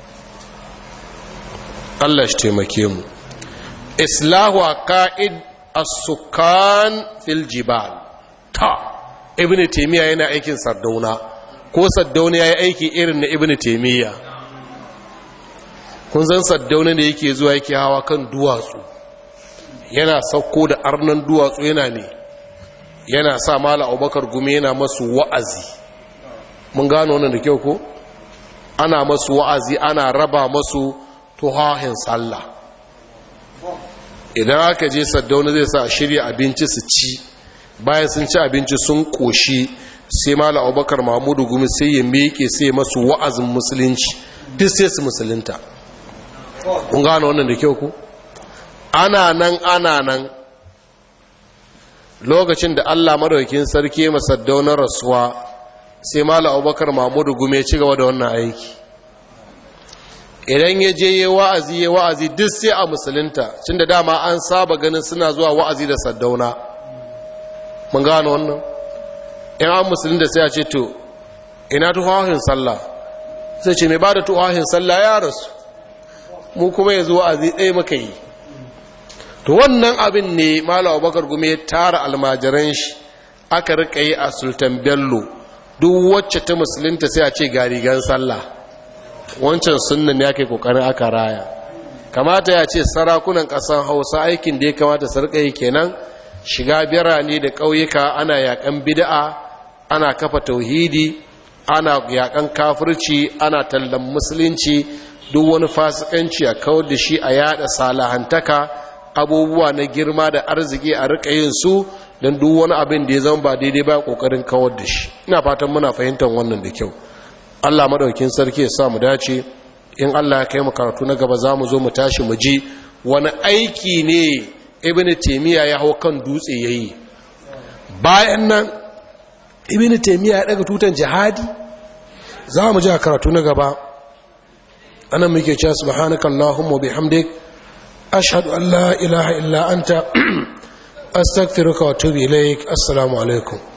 A: Allah shi taimake mu islahu aqaid as-sukan fil jibal ta ibnu taymiya yana aikin sardauna ko sardauna yayi aiki irin na ibnu taymiya kun san sardauna da yake zuwa yake hawa kan duwatsu yana sauko da arnan duwatsu yana ne yana sa mala abubakar gumi yana masu wa'azi mun gano wannan da kyau ko ana masu wa'azi ana raba masu tuhahin sallah idan aka je saddauna zai sa shirya abinci su ci bayan sun ci abinci sun koshi sai mala abubakar mahmudu gumi sai ya miƙe sai masu wa'azin musulunci duk sai su musulunta kun gano wannan da kyau ku ana nan ana nan lokacin da Allah madaukakin sarki masaddaunar rasuwa sai mala abubakar mahmudu gumi ya ci gaba da wannan aiki idan ya je ya wa'azi ya wa'azi duk sai a musulunta cin da dama an saba ganin suna zuwa wa'azi da saddauna mun gano wannan in an musulunta sai a ce to ina tuhahin sallah sai ce mai ba da tuhahin sallah ya rasu mu kuma yanzu wa'azi ɗaya muka yi to wannan abin ne malam abubakar gume ya tara almajiran shi aka rika yi a sultan bello duk wacce ta musulunta sai a ce ga rigan sallah wancan sunnan ya kai kokarin aka raya kamata ya ce sarakunan ƙasar hausa aikin da ya kamata su rika yi kenan shiga birane da ƙauyuka ana yakan bid'a ana kafa tauhidi ana yakan kafirci ana tallan musulunci duk wani fasikanci a kawar da shi a yada salahantaka abubuwa na girma da arziki a rika yin su don duk wani abin da ya zama ba daidai ba kokarin kawar da shi ina fatan muna fahimtar wannan da kyau Allah madaukin sarki ya sa mu dace in Allah ya kai mu karatu na gaba zamu zo mu tashi mu ji wani aiki ne ibn taymiya ya hau kan dutse yayi bayan nan ibn taymiya ya daga tutan jihadi zamu ji a karatu na gaba anan muke cewa subhanakallahumma bihamdik ashhadu an la ilaha illa anta astaghfiruka wa atubu ilaik assalamu alaikum